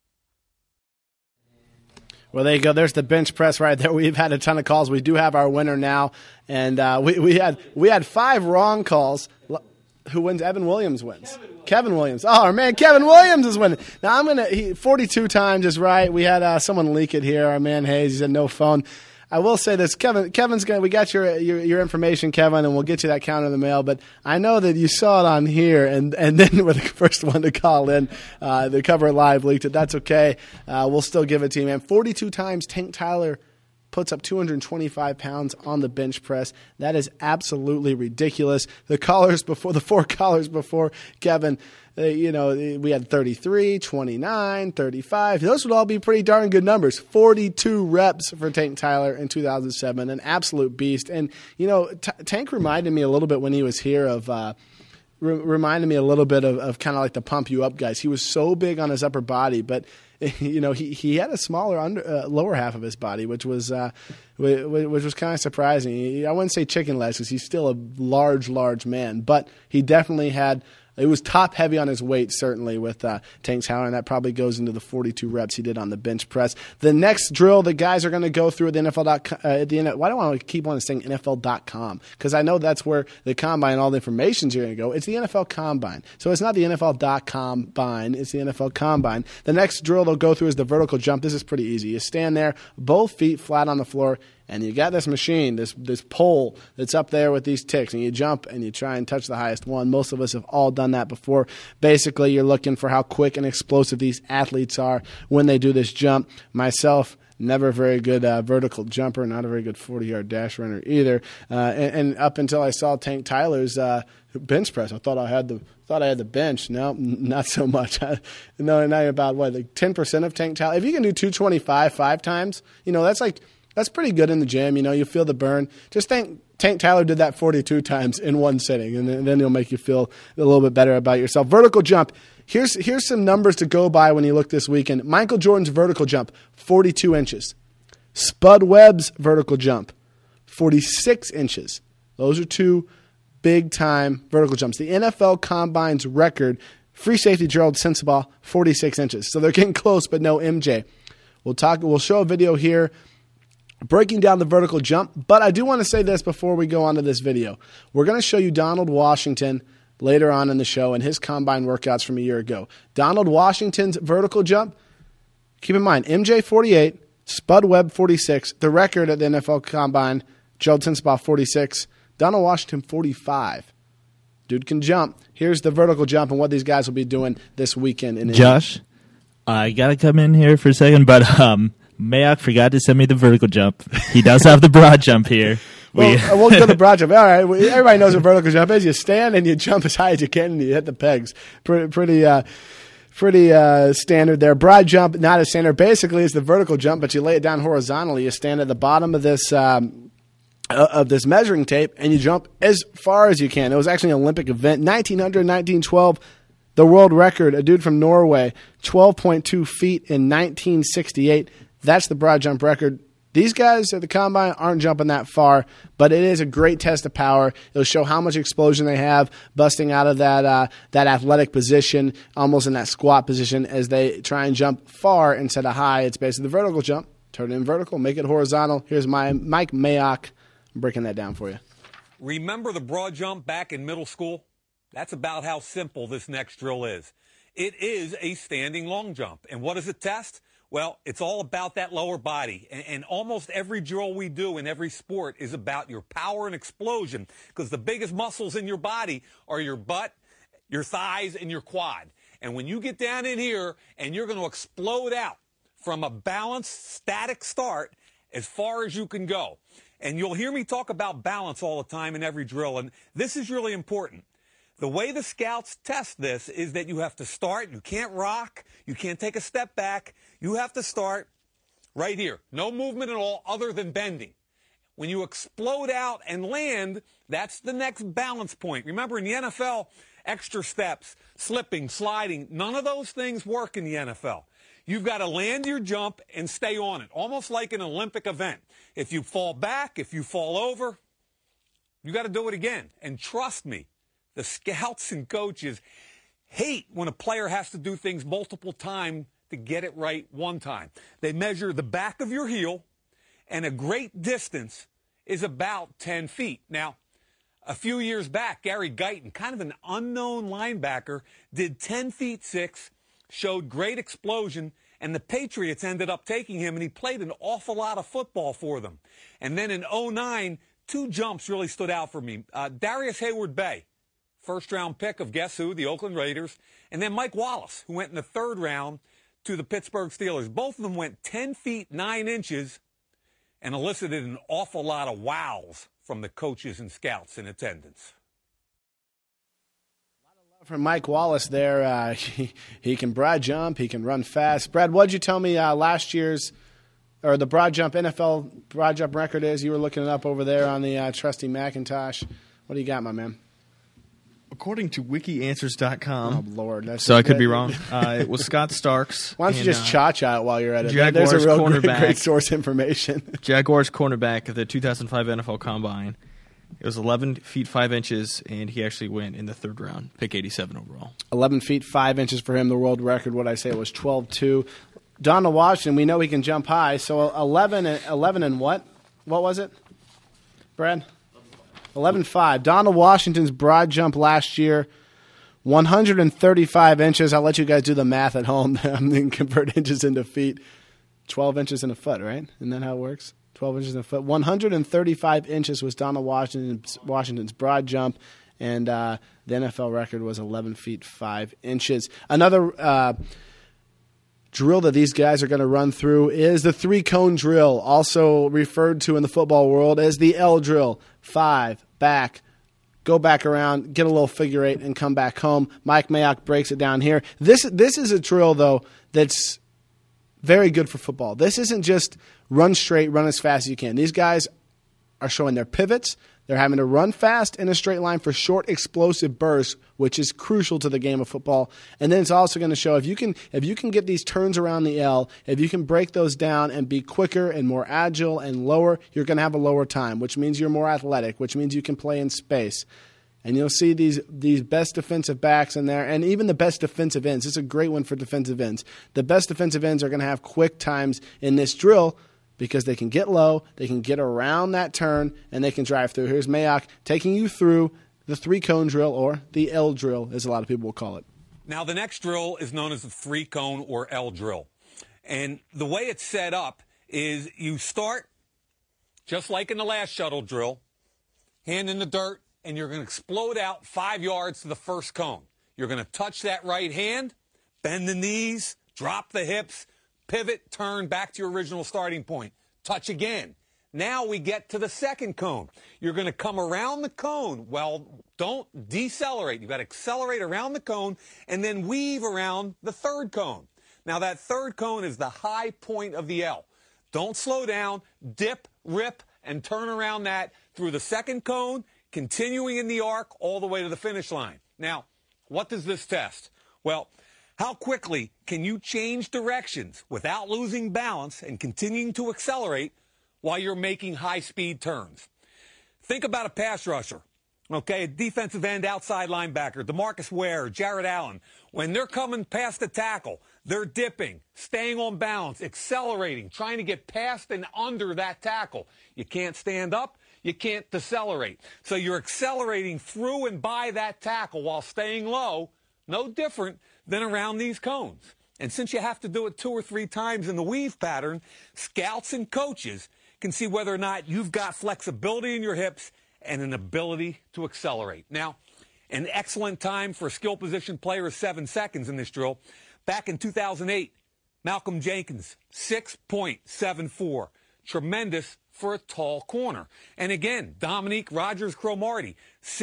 Well, there you go. There's the bench press right there. We've had a ton of calls. We do have our winner now, and we had 5 wrong calls. Who wins? Evan Williams wins. Kevin Williams. Oh, our man Kevin Williams is winning. Now 42 times is right. We had someone leak it here. Our man Hayes, he said no phone. I will say this, Kevin's we got your information, Kevin, and we'll get you that counter in the mail. But I know that you saw it on here, and then we're the first one to call in. The Cover It Live leaked it. That's okay. We'll still give it to you, man. 42 times Tank Tyler puts up 225 pounds on the bench press. That is absolutely ridiculous. The 4 callers before Kevin, we had 33, 29, 35. Those would all be pretty darn good numbers. 42 reps for Tank Tyler in 2007, an absolute beast. And, Tank reminded me a little bit when he was here of reminded me a little bit of kind of like the pump you up guys. He was so big on his upper body, but he had a smaller lower half of his body, which was kind of surprising. I wouldn't say chicken legs because he's still a large man, but he definitely had. It was top heavy on his weight, certainly, with Tank Tyler, and that probably goes into the 42 reps he did on the bench press. The next drill the guys are going to go through at the NFL.com. Why do I want to keep on saying NFL.com? Because I know that's where the Combine and all the information is going to go. It's the NFL Combine. So it's not the NFL.combine. It's the NFL Combine. The next drill they'll go through is the vertical jump. This is pretty easy. You stand there, both feet flat on the floor, and you got this machine, this pole that's up there with these ticks, and you jump and you try and touch the highest one. Most of us have all done that before. Basically, you're looking for how quick and explosive these athletes are when they do this jump. Myself, never a very good vertical jumper, not a very good 40-yard dash runner either. And up until I saw Tank Tyler's bench press, I thought I had the bench. No, not so much. No, about like 10% of Tank Tyler. If you can do 225 5 times, that's pretty good in the gym. You feel the burn. Just think Tank Tyler did that 42 times in one sitting, and then he'll make you feel a little bit better about yourself. Vertical jump. Here's some numbers to go by when you look this weekend. Michael Jordan's vertical jump, 42 inches. Spud Webb's vertical jump, 46 inches. Those are two big-time vertical jumps. The NFL Combine's record, free safety Gerald Sensabaugh, 46 inches. So they're getting close, but no MJ. We'll show a video here breaking down the vertical jump, but I do want to say this before we go on to this video. We're going to show you Donald Washington later on in the show and his combine workouts from a year ago. Donald Washington's vertical jump, keep in mind, MJ 48, Spud Webb 46, the record at the NFL Combine, Gerald Sensabaugh 46, Donald Washington 45. Dude can jump. Here's the vertical jump and what these guys will be doing this weekend. Josh, I got to come in here for a second, but Mayock forgot to send me the vertical jump. He does have the broad jump here. We'll go to the broad jump. All right, everybody knows what vertical jump is. You stand and you jump as high as you can and you hit the pegs. Pretty standard there. Broad jump, not as standard. Basically, it's the vertical jump, but you lay it down horizontally. You stand at the bottom of this measuring tape and you jump as far as you can. It was actually an Olympic event. 1900, 1912, the world record, a dude from Norway, 12.2 feet in 1968. That's the broad jump record. These guys at the Combine aren't jumping that far, but it is a great test of power. It'll show how much explosion they have busting out of that athletic position, almost in that squat position, as they try and jump far instead of high. It's basically the vertical jump. Turn it in vertical, make it horizontal. Here's Mike Mayock. I'm breaking that down for you. Remember the broad jump back in middle school? That's about how simple this next drill is. It is a standing long jump. And what does it test? Well, it's all about that lower body. And almost every drill we do in every sport is about your power and explosion, because the biggest muscles in your body are your butt, your thighs, and your quad. And when you get down in here and you're going to explode out from a balanced, static start as far as you can go. And you'll hear me talk about balance all the time in every drill, and this is really important. The way the scouts test this is that you have to start. You can't rock. You can't take a step back. You have to start right here. No movement at all other than bending. When you explode out and land, that's the next balance point. Remember, in the NFL, extra steps, slipping, sliding, none of those things work in the NFL. You've got to land your jump and stay on it, almost like an Olympic event. If you fall back, if you fall over, you got to do it again. And trust me, the scouts and coaches hate when a player has to do things multiple times to get it right one time. They measure the back of your heel, and a great distance is about 10 feet. Now, a few years back, Gary Guyton, kind of an unknown linebacker, did 10 feet 6, showed great explosion, and the Patriots ended up taking him, and he played an awful lot of football for them. And then in 2009, 2 jumps really stood out for me. Darius Hayward-Bay, first-round pick of guess who, the Oakland Raiders, and then Mike Wallace, who went in the 3rd round to the Pittsburgh Steelers. Both of them went 10 feet 9 inches and elicited an awful lot of wows from the coaches and scouts in attendance. From Mike Wallace there, he can broad jump, he can run fast. Brad, what'd you tell me last year's, or the broad jump, NFL broad jump record is? You were looking it up over there on the trusty Macintosh. What do you got, my man? According to WikiAnswers.com. Oh, Lord. So I could be wrong. It was Scott Starks. Why don't you just cha-cha it while you're at it? Jaguars There's a real cornerback. great source information. Jaguars cornerback of the 2005 NFL Combine. It was 11 feet 5 inches, and he actually went in the 3rd round, pick 87 overall. 11 feet 5 inches for him. The world record, what I say, was 12.2. Donald Washington, we know he can jump high. So 11 and what? What was it, Brad? 11.5. Donald Washington's broad jump last year, 135 inches. I'll let you guys do the math at home and convert inches into feet. 12 inches in a foot, right? Isn't that how it works? 12 inches in a foot. 135 inches was Donald Washington's broad jump, and the NFL record was 11 feet 5 inches. Another drill that these guys are going to run through is the 3-cone drill, also referred to in the football world as the L drill. 5, back, go back around, get a little figure 8, and come back home. Mike Mayock breaks it down here. This is a drill, though, that's very good for football. This isn't just run straight, run as fast as you can. These guys are showing their pivots. They're having to run fast in a straight line for short, explosive bursts, which is crucial to the game of football. And then it's also going to show if you can get these turns around the L, if you can break those down and be quicker and more agile and lower, you're going to have a lower time, which means you're more athletic, which means you can play in space. And you'll see these best defensive backs in there, and even the best defensive ends. This is a great one for defensive ends. The best defensive ends are going to have quick times in this drill because they can get low, they can get around that turn, and they can drive through. Here's Mayock taking you through the 3-cone drill, or the L drill, as a lot of people will call it. Now, the next drill is known as the 3-cone or L drill. And the way it's set up is you start, just like in the last shuttle drill, hand in the dirt, and you're going to explode out 5 yards to the first cone. You're going to touch that right hand, bend the knees, drop the hips, pivot, turn back to your original starting point. Touch again. Now we get to the second cone. You're going to come around the cone. Well, don't decelerate. You've got to accelerate around the cone and then weave around the third cone. Now that third cone is the high point of the L. Don't slow down, dip, rip, and turn around that through the second cone, continuing in the arc all the way to the finish line. Now, what does this test? Well, how quickly can you change directions without losing balance and continuing to accelerate while you're making high-speed turns? Think about a pass rusher, okay, a defensive end outside linebacker, DeMarcus Ware, Jared Allen. When they're coming past the tackle, they're dipping, staying on balance, accelerating, trying to get past and under that tackle. You can't stand up. You can't decelerate. So you're accelerating through and by that tackle while staying low, no different than around these cones. And since you have to do it 2 or 3 times in the weave pattern, scouts and coaches can see whether or not you've got flexibility in your hips and an ability to accelerate. Now, an excellent time for a skill position player is 7 seconds in this drill. Back in 2008, Malcolm Jenkins, 6.74. Tremendous for a tall corner. And again, Dominique Rodgers-Cromartie,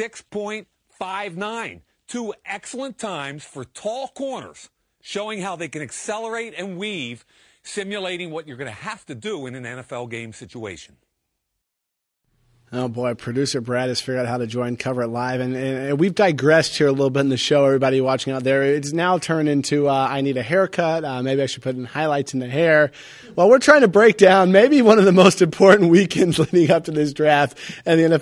6.59. 2 excellent times for tall corners, showing how they can accelerate and weave, simulating what you're going to have to do in an NFL game situation. Oh, boy, producer Brad has figured out how to join Cover It Live. And we've digressed here a little bit in the show, everybody watching out there. It's now turned into I need a haircut. Maybe I should put in highlights in the hair. Well, we're trying to break down maybe one of the most important weekends leading up to this draft and the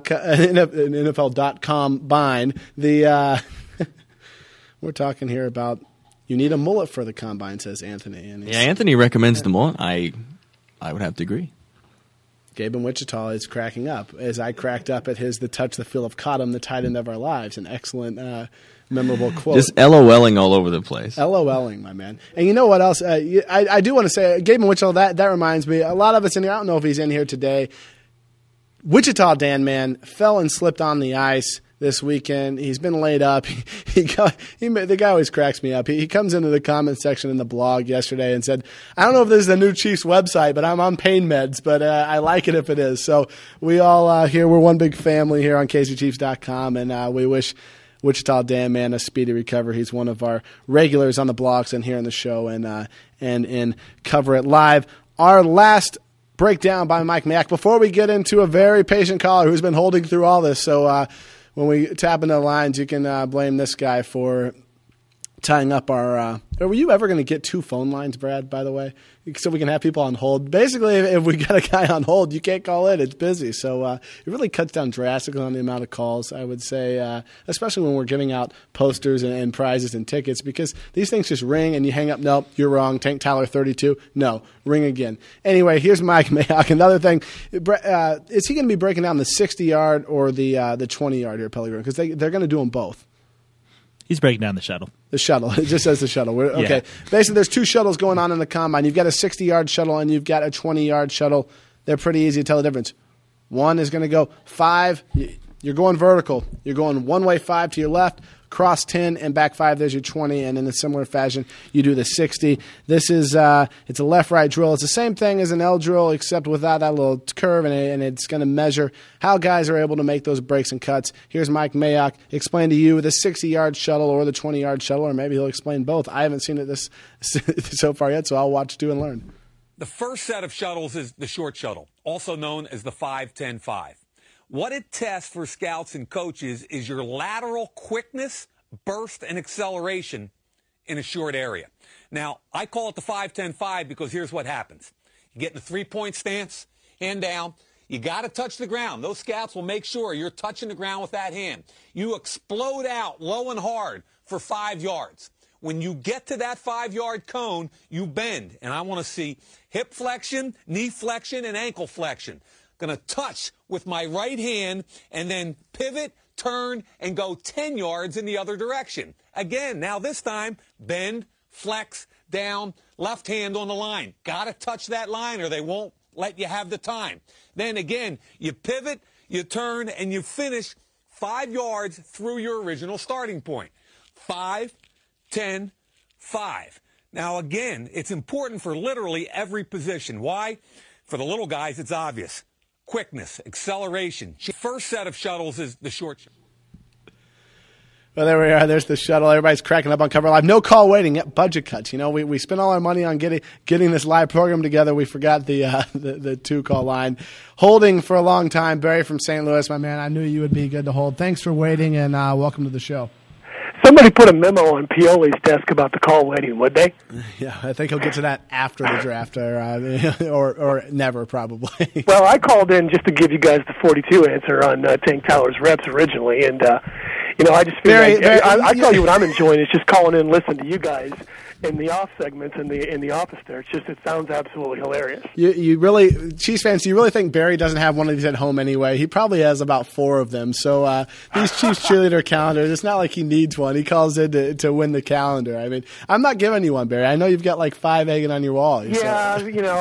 NFL.com combine. We're talking here about you need a mullet for the combine, says Anthony. And yeah, Anthony recommends the mullet. I would have to agree. Gabe in Wichita is cracking up, as I cracked up at his "The touch, the feel of Cottom, the tight end of our lives." An excellent, memorable quote. Just LOLing all over the place. LOLing, my man. And you know what else? I do want to say, Gabe in Wichita, that reminds me, a lot of us in here, I don't know if he's in here today, Wichita Dan, man, fell and slipped on the ice this weekend. He's been laid up. The guy always cracks me up. He comes into the comment section in the blog yesterday and said, I don't know if this is the new Chiefs website, but I'm on pain meds, but I like it if it is. So we all here, we're one big family here on KCChiefs.com, and we wish Wichita Dan, man, a speedy recovery. He's one of our regulars on the blogs and here in the show and in Cover It Live. Our last breakdown by Mike Mayock before we get into a very patient caller who's been holding through all this. So when we tap into the lines, you can blame this guy for tying up our were you ever going to get 2 phone lines, Brad, by the way, so we can have people on hold? Basically, if we got a guy on hold, you can't call in. It's busy. So it really cuts down drastically on the amount of calls, I would say, especially when we're giving out posters and prizes and tickets, because these things just ring and you hang up. Nope, you're wrong. Tank Tyler 32. No, ring again. Anyway, here's Mike Mayock. Another thing, is he going to be breaking down the 60-yard or the 20-yard here, Pellegrini? Because they're going to do them both. He's breaking down the shuttle. The shuttle. It just says the shuttle. Okay. Yeah. Basically, there's 2 shuttles going on in the combine. You've got a 60-yard shuttle and you've got a 20-yard shuttle. they're pretty easy to tell the difference. One is going to go 5. You're going vertical. You're going one-way 5 to your left, cross 10, and back 5. There's your 20. And in a similar fashion, you do the 60. This is it's a left-right drill. It's the same thing as an L drill, except without that little curve, and it's going to measure how guys are able to make those breaks and cuts. Here's Mike Mayock explain to you the 60-yard shuttle or the 20-yard shuttle, or maybe he'll explain both. I haven't seen it this so far yet, so I'll watch, do, and learn. The first set of shuttles is the short shuttle, also known as the 5-10-5. What it tests for scouts and coaches is your lateral quickness, burst, and acceleration in a short area. Now, I call it the 5-10-5 because here's what happens. You get in a three-point stance, hand down. You got to touch the ground. Those scouts will make sure you're touching the ground with that hand. You explode out low and hard for 5 yards. When you get to that 5-yard cone, you bend. And I want to see hip flexion, knee flexion, and ankle flexion. Going to touch with my right hand and then pivot, turn, and go 10 yards in the other direction. Again, now this time, bend, flex, down, left hand on the line. Got to touch that line or they won't let you have the time. Then again, you pivot, you turn, and you finish 5 yards through your original starting point. 5, 10, 5. Now, again, it's important for literally every position. Why? For the little guys, it's obvious. Quickness, acceleration. First set of shuttles is the short shuttle. Well, there we are. There's the shuttle. Everybody's cracking up on Cover Live. No call waiting. Yet budget cuts. You know, we spent all our money on getting this live program together. We forgot the 2-call line. Holding for a long time. Barry from St. Louis, my man. I knew you would be good to hold. Thanks for waiting, and welcome to the show. Somebody put a memo on Pioli's desk about the call waiting, would they? Yeah, I think he'll get to that after the draft, or never, probably. Well, I called in just to give you guys the 42 answer on Tank Tyler's reps originally, and I just feel I tell you what I'm enjoying is just calling in, listening to you guys in the off segments in the office there. It sounds absolutely hilarious. You really, Chiefs fans, do you really think Barry doesn't have one of these at home anyway? He probably has about 4 of them. So these Chiefs cheerleader calendars, it's not like he needs one. He calls in to win the calendar. I mean, I'm not giving you one, Barry. I know you've got like 5 egging on your wall. Yeah,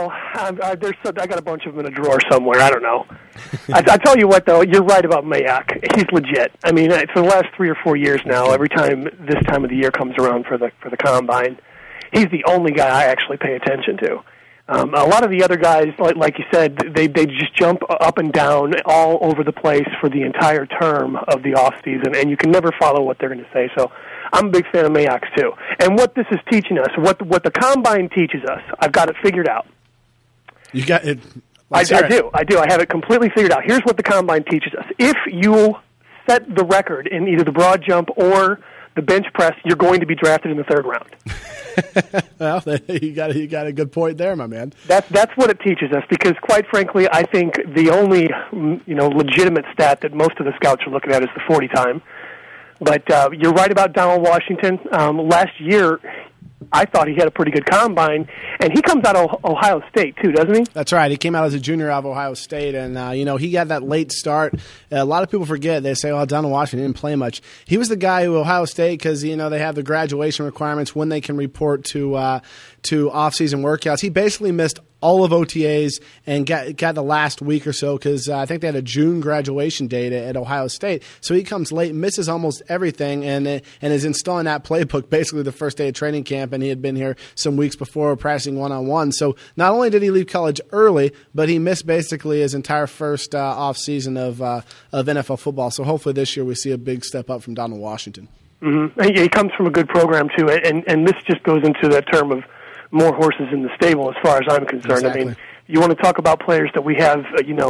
I got a bunch of them in a drawer somewhere. I don't know. I tell you what, though, you're right about Mayock. He's legit. I mean, for the last 3 or 4 years now, every time this time of the year comes around for the combine, he's the only guy I actually pay attention to. A lot of the other guys, like you said, they just jump up and down all over the place for the entire term of the off season, and you can never follow what they're going to say. So I'm a big fan of Mayock's too. And what this is teaching us, what the combine teaches us, I've got it figured out. You got it. I do. I have it completely figured out. Here's what the combine teaches us. If you set the record in either the broad jump or the bench press, you're going to be drafted in the 3rd round. Well, you got a good point there, my man. That's what it teaches us, because quite frankly, I think the only legitimate stat that most of the scouts are looking at is the 40 time. But you're right about Donald Washington. Last year, I thought he had a pretty good combine, and he comes out of Ohio State too, doesn't he? That's right. He came out as a junior out of Ohio State, and he got that late start. A lot of people forget. They say, "Oh, Donald Washington didn't play much." He was the guy who Ohio State, because they have the graduation requirements when they can report to off-season workouts. He basically missed all of OTAs and got the last week or so, because I think they had a June graduation date at Ohio State. So he comes late, misses almost everything, and is installing that playbook basically the first day of training camp, and he had been here some weeks before practicing one-on-one. So not only did he leave college early, but he missed basically his entire first off-season of NFL football. So hopefully this year we see a big step up from Donald Washington. Mm-hmm. He comes from a good program too, and this just goes into that term of more horses in the stable as far as I'm concerned. Exactly. I mean, you want to talk about players that we have,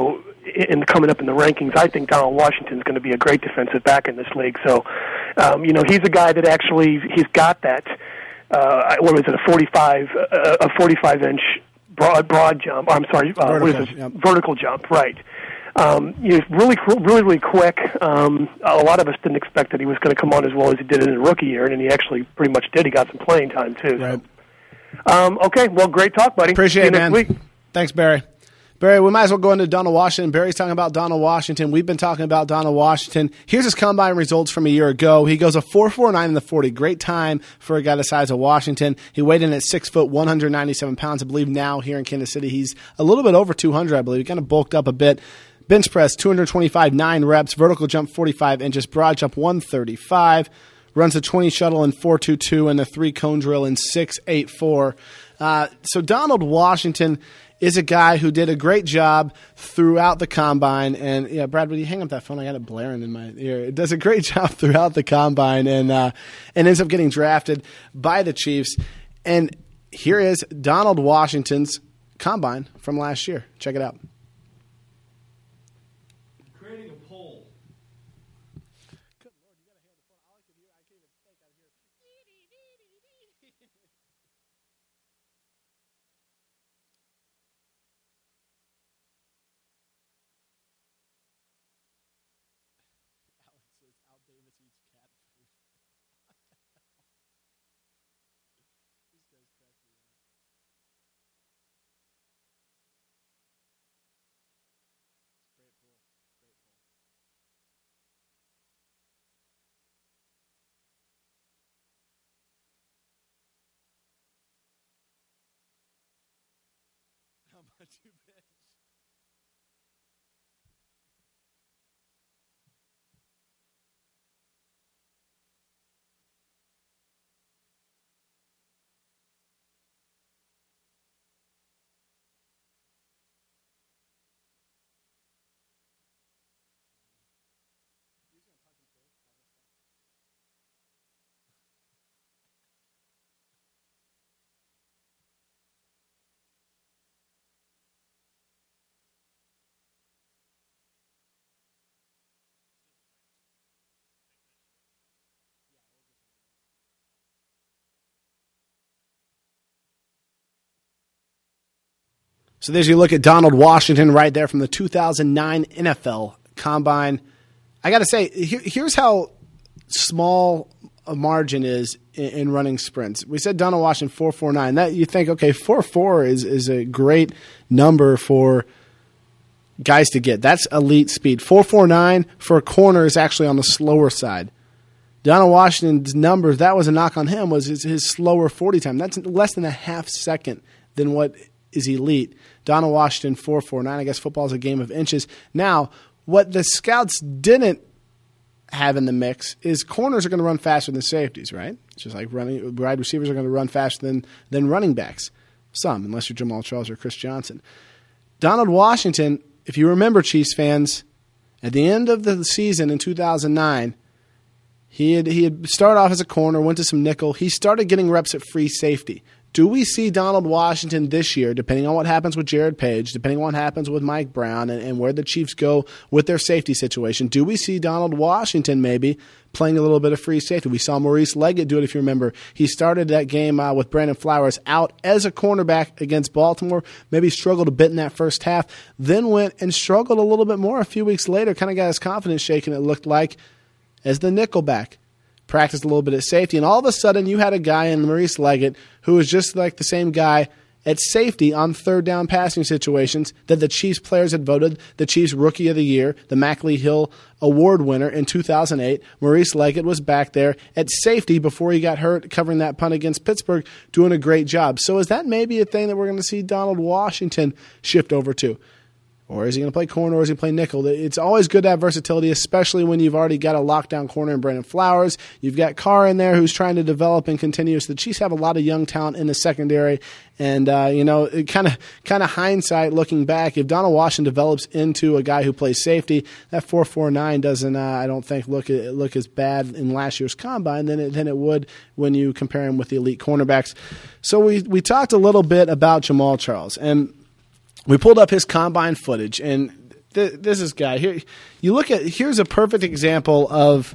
coming up in the rankings. I think Donald Washington's going to be a great defensive back in this league. So, he's a guy that actually he's got that. What was it? A 45-inch broad jump. I'm sorry, vertical jump. Right. He's really quick. A lot of us didn't expect that he was going to come on as well as he did in his rookie year, and he actually pretty much did. He got some playing time too. Right. So. Okay, well, great talk, buddy. Appreciate it, man. Week. Thanks, Barry. Barry, we might as well go into Donald Washington. Barry's talking about Donald Washington. We've been talking about Donald Washington. Here's his combine results from a year ago. He goes a 4.49 in the 40. Great time for a guy the size of Washington. He weighed in at 6 foot, 197 pounds. I believe now here in Kansas City, he's a little bit over 200, I believe. He kind of bulked up a bit. Bench press, 225, 9 reps. Vertical jump, 45 inches. Broad jump, 135. Runs a 20 shuttle in 4.22 and a 3-cone drill in 6.84. So Donald Washington is a guy who did a great job throughout the combine. And, yeah, Brad, would you hang up that phone? I got it blaring in my ear. It does a great job throughout the combine and ends up getting drafted by the Chiefs. And here is Donald Washington's combine from last year. Check it out. Creating a poll. How much you bench? So there's you look at Donald Washington right there from the 2009 NFL Combine. I got to say, here's how small a margin is in running sprints. We said Donald Washington 4.49. That you think, okay, 4.4 is a great number for guys to get. That's elite speed. 4.49 for a corner is actually on the slower side. Donald Washington's numbers, that was a knock on him, was his slower 40 time. That's less than a half second than what is elite. Donald Washington, 4.49. I guess football is a game of inches. Now, what the scouts didn't have in the mix is corners are going to run faster than safeties, right? It's just like wide receivers are going to run faster than running backs. Some, unless you're Jamal Charles or Chris Johnson. Donald Washington, if you remember, Chiefs fans, at the end of the season in 2009, he had started off as a corner, went to some nickel. He started getting reps at free safety. Do we see Donald Washington this year, depending on what happens with Jared Page, depending on what happens with Mike Brown and where the Chiefs go with their safety situation, do we see Donald Washington maybe playing a little bit of free safety? We saw Maurice Leggett do it, if you remember. He started that game with Brandon Flowers out as a cornerback against Baltimore, maybe struggled a bit in that first half, then went and struggled a little bit more a few weeks later, kind of got his confidence shaken, it looked like, as the nickelback. Practiced a little bit at safety, and all of a sudden you had a guy in Maurice Leggett who was just like the same guy at safety on third down passing situations that the Chiefs players had voted the Chiefs Rookie of the Year, the Mackley Hill Award winner in 2008. Maurice Leggett was back there at safety before he got hurt covering that punt against Pittsburgh, doing a great job. So is that maybe a thing that we're going to see Donald Washington shift over to? Or is he going to play corner, or is he going to play nickel? It's always good to have versatility, especially when you've already got a lockdown corner in Brandon Flowers. You've got Carr in there who's trying to develop and continue. So the Chiefs have a lot of young talent in the secondary. And, it kind of hindsight looking back, if Donald Washington develops into a guy who plays safety, that 4.49 doesn't, I don't think, look as bad in last year's combine than it would when you compare him with the elite cornerbacks. So we talked a little bit about Jamal Charles, and we pulled up his combine footage, and this is guy here. You look at, here's a perfect example of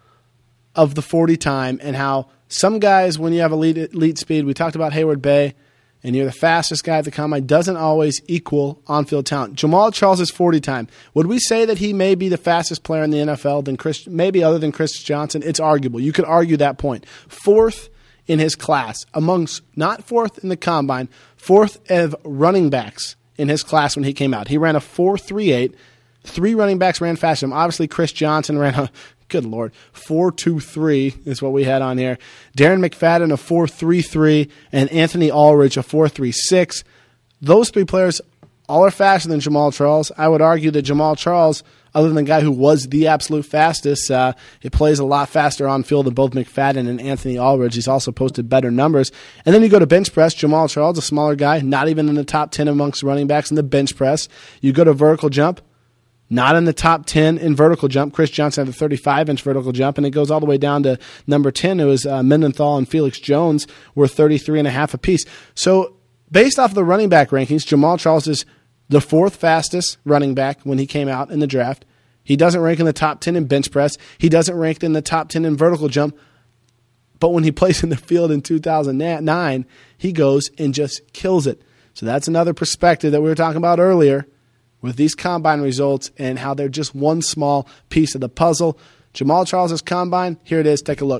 the 40 time and how some guys, when you have elite speed, we talked about Hayward Bay, and you're the fastest guy at the combine, doesn't always equal on-field talent. Jamal Charles' 40 time. Would we say that he may be the fastest player in the NFL maybe other than Chris Johnson? It's arguable. You could argue that point. Fourth in his class, amongst not fourth in the combine, fourth of running backs in his class when he came out. He ran a 4.38. 3 running backs ran faster than him. Obviously, Chris Johnson ran a, good Lord, 4.23 is what we had on here. Darren McFadden, a 4.33, and Anthony Aldridge, a 4.36. Those 3 players all are faster than Jamal Charles. I would argue that Jamal Charles, other than the guy who was the absolute fastest, it plays a lot faster on field than both McFadden and Anthony Aldridge. He's also posted better numbers. And then you go to bench press. Jamal Charles, a smaller guy, not even in the top 10 amongst running backs in the bench press. You go to vertical jump. Not in the top 10 in vertical jump. Chris Johnson had a 35-inch vertical jump, and it goes all the way down to number 10. It was Mendenthal and Felix Jones were 33.5 apiece. So based off of the running back rankings, Jamal Charles is the 4th fastest running back when he came out in the draft. He doesn't rank in the top 10 in bench press. He doesn't rank in the top 10 in vertical jump. But when he plays in the field in 2009, he goes and just kills it. So that's another perspective that we were talking about earlier with these combine results and how they're just one small piece of the puzzle. Jamal Charles' combine, here it is. Take a look.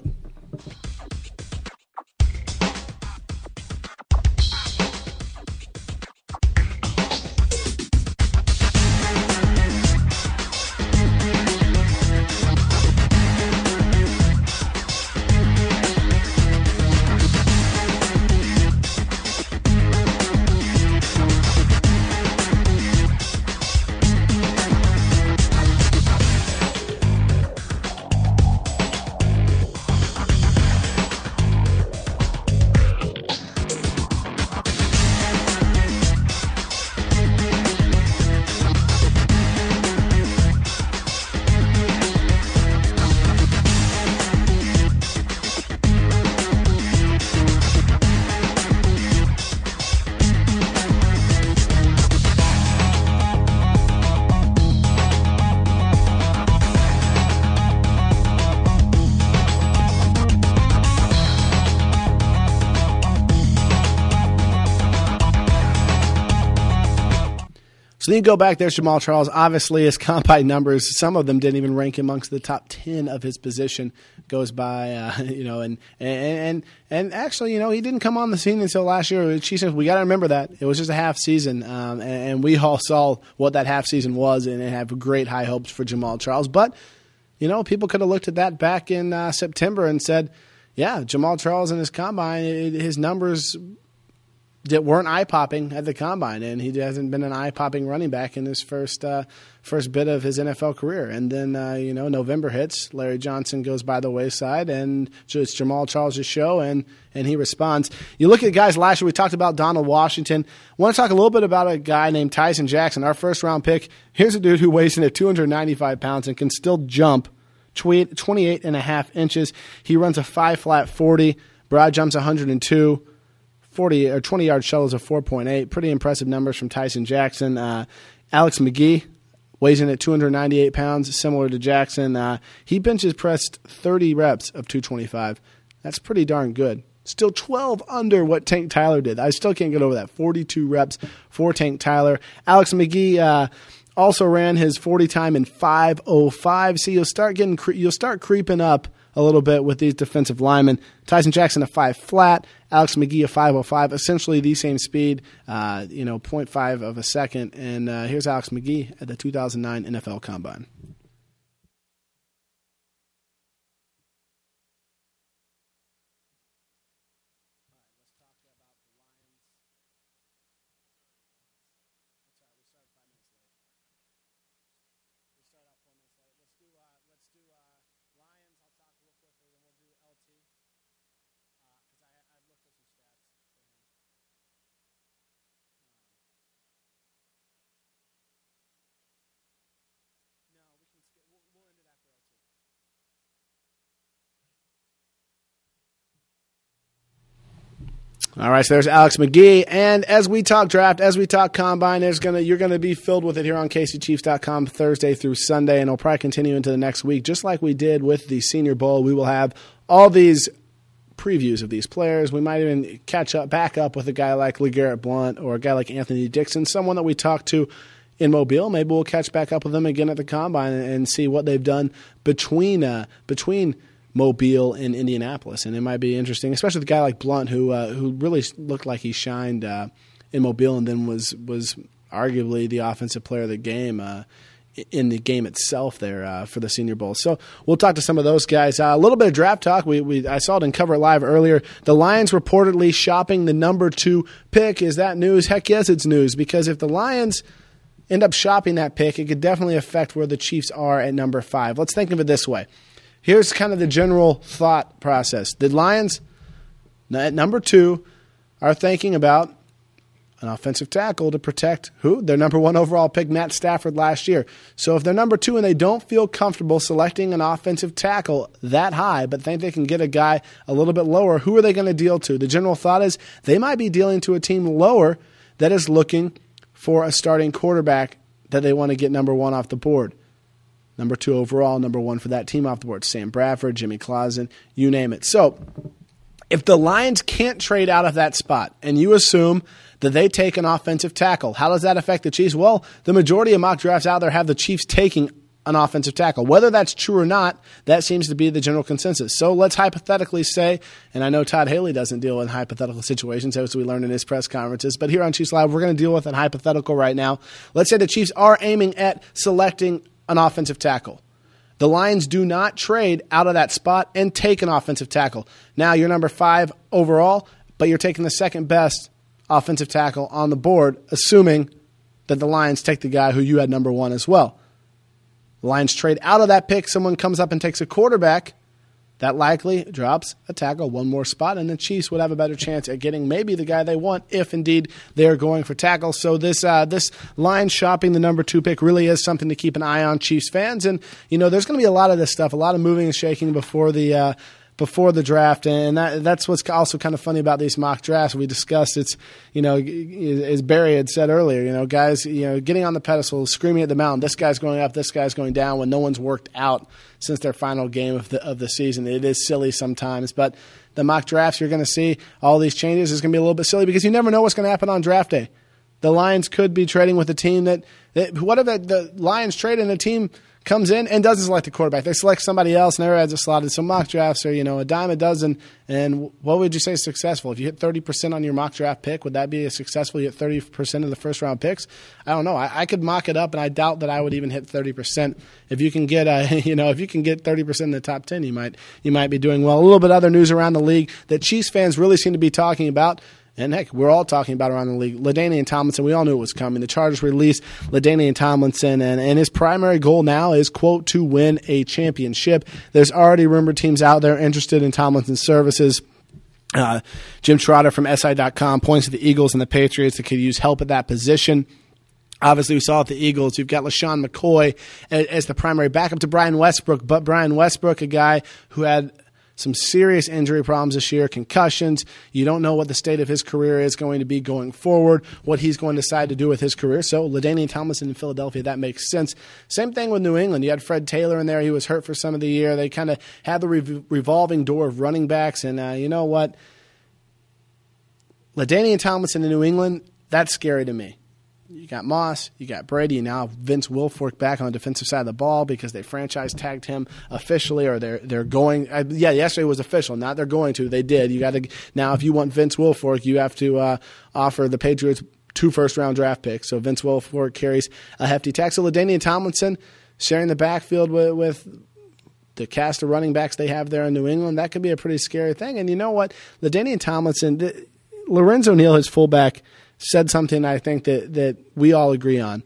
So then you go back, there's Jamal Charles. Obviously, his combine numbers, some of them didn't even rank amongst the top 10 of his position. Goes by, and actually, he didn't come on the scene until last year. We got to remember that. It was just a half season, and we all saw what that half season was and have great high hopes for Jamal Charles. But, people could have looked at that back in September and said, yeah, Jamal Charles and his combine, his numbers that weren't eye-popping at the combine, and he hasn't been an eye-popping running back in his first bit of his NFL career. And then, November hits, Larry Johnson goes by the wayside, and it's Jamal Charles' show, and he responds. You look at guys last year, we talked about Donald Washington. I want to talk a little bit about a guy named Tyson Jackson, our first-round pick. Here's a dude who weighs in at 295 pounds and can still jump 28.5 inches. He runs a 5-flat 40, broad jumps 102. 40 or 20-yard shuttles of 4.8. Pretty impressive numbers from Tyson Jackson. Alex McGee weighs in at 298 pounds, similar to Jackson. He benches pressed 30 reps of 225. That's pretty darn good. Still 12 under what Tank Tyler did. I still can't get over that. 42 reps for Tank Tyler. Alex McGee also ran his 40 time in 5:05. So you'll start creeping up a little bit with these defensive linemen. Tyson Jackson a 5 flat, Alex McGee a 5:05, essentially the same speed, 0.5 of a second. And here's Alex McGee at the 2009 NFL Combine. All right, so there's Alex McGee, and as we talk draft, as we talk combine, you're gonna be filled with it here on KCChiefs.com Thursday through Sunday, and it'll probably continue into the next week, just like we did with the Senior Bowl. We will have all these previews of these players. We might even back up with a guy like LeGarrette Blount or a guy like Anthony Dixon, someone that we talked to in Mobile. Maybe we'll catch back up with them again at the combine and see what they've done between Mobile and Indianapolis, and it might be interesting, especially with a guy like Blount, who really looked like he shined in Mobile, and then was arguably the offensive player of the game in the game itself there for the Senior Bowl. So we'll talk to some of those guys. A little bit of draft talk. I saw it in Cover It Live earlier. The Lions reportedly shopping the number 2 pick. Is that news? Heck yes, it's news, because if the Lions end up shopping that pick, it could definitely affect where the Chiefs are at number 5. Let's think of it this way. Here's kind of the general thought process. The Lions at number 2 are thinking about an offensive tackle to protect who? Their number 1 overall pick, Matt Stafford, last year. So if they're number 2 and they don't feel comfortable selecting an offensive tackle that high, but think they can get a guy a little bit lower, who are they going to deal to? The general thought is they might be dealing to a team lower that is looking for a starting quarterback that they want to get number 1 off the board. Number 2 overall, number 1 for that team off the board. Sam Bradford, Jimmy Clausen, you name it. So if the Lions can't trade out of that spot and you assume that they take an offensive tackle, how does that affect the Chiefs? Well, the majority of mock drafts out there have the Chiefs taking an offensive tackle. Whether that's true or not, that seems to be the general consensus. So let's hypothetically say, and I know Todd Haley doesn't deal in hypothetical situations, as we learned in his press conferences, but here on Chiefs Live, we're going to deal with a hypothetical right now. Let's say the Chiefs are aiming at selecting an offensive tackle. The Lions do not trade out of that spot and take an offensive tackle. Now you're number 5 overall, but you're taking the second best offensive tackle on the board, assuming that the Lions take the guy who you had number 1 as well. The Lions trade out of that pick. Someone comes up and takes a quarterback. That likely drops a tackle, 1 more spot, and the Chiefs would have a better chance at getting maybe the guy they want if indeed they're going for tackle. So this line shopping the number 2 pick really is something to keep an eye on, Chiefs fans. And there's going to be a lot of this stuff, a lot of moving and shaking before the draft, and that's what's also kind of funny about these mock drafts. We discussed it's, as Barry had said earlier, guys, getting on the pedestal, screaming at the mountain, this guy's going up, this guy's going down, when no one's worked out since their final game of the season. It is silly sometimes, but the mock drafts, you're going to see all these changes. It's going to be a little bit silly because you never know what's going to happen on draft day. The Lions could be trading with a team that what if the Lions trade and a team comes in and doesn't select a quarterback? They select somebody else, and everybody's a slotted. So mock drafts are, a dime a dozen. And what would you say is successful? If you hit 30% on your mock draft pick, would that be a successful? You hit 30% of the first round picks? I don't know. I could mock it up, and I doubt that I would even hit 30%. If you can get, if you can get 30% in the top 10, you might be doing well. A little bit of other news around the league that Chiefs fans really seem to be talking about. And heck, we're all talking about around the league. LaDainian Tomlinson, we all knew it was coming. The Chargers released LaDainian Tomlinson, and his primary goal now is, quote, to win a championship. There's already rumored teams out there interested in Tomlinson's services. Jim Trotter from SI.com points to the Eagles and the Patriots that could use help at that position. Obviously, we saw at the Eagles, you've got LaShawn McCoy as the primary backup to Brian Westbrook, but Brian Westbrook, a guy who had some serious injury problems this year, concussions. You don't know what the state of his career is going to be going forward, what he's going to decide to do with his career. So LaDainian Tomlinson in Philadelphia, that makes sense. Same thing with New England. You had Fred Taylor in there. He was hurt for some of the year. They kind of had the revolving door of running backs. And you know what? LaDainian Tomlinson in New England, that's scary to me. You got Moss, you got Brady, and now Vince Wilfork back on the defensive side of the ball because they franchise tagged him officially, or they're going. Yesterday was official. Now they're going to. They did. You got to now. If you want Vince Wilfork, you have to offer the Patriots 2 first-round draft picks. So Vince Wilfork carries a hefty tax. So LaDainian Tomlinson sharing the backfield with the cast of running backs they have there in New England. That could be a pretty scary thing. And you know what? LaDainian Tomlinson, Lorenzo Neal, his fullback, said something I think that we all agree on.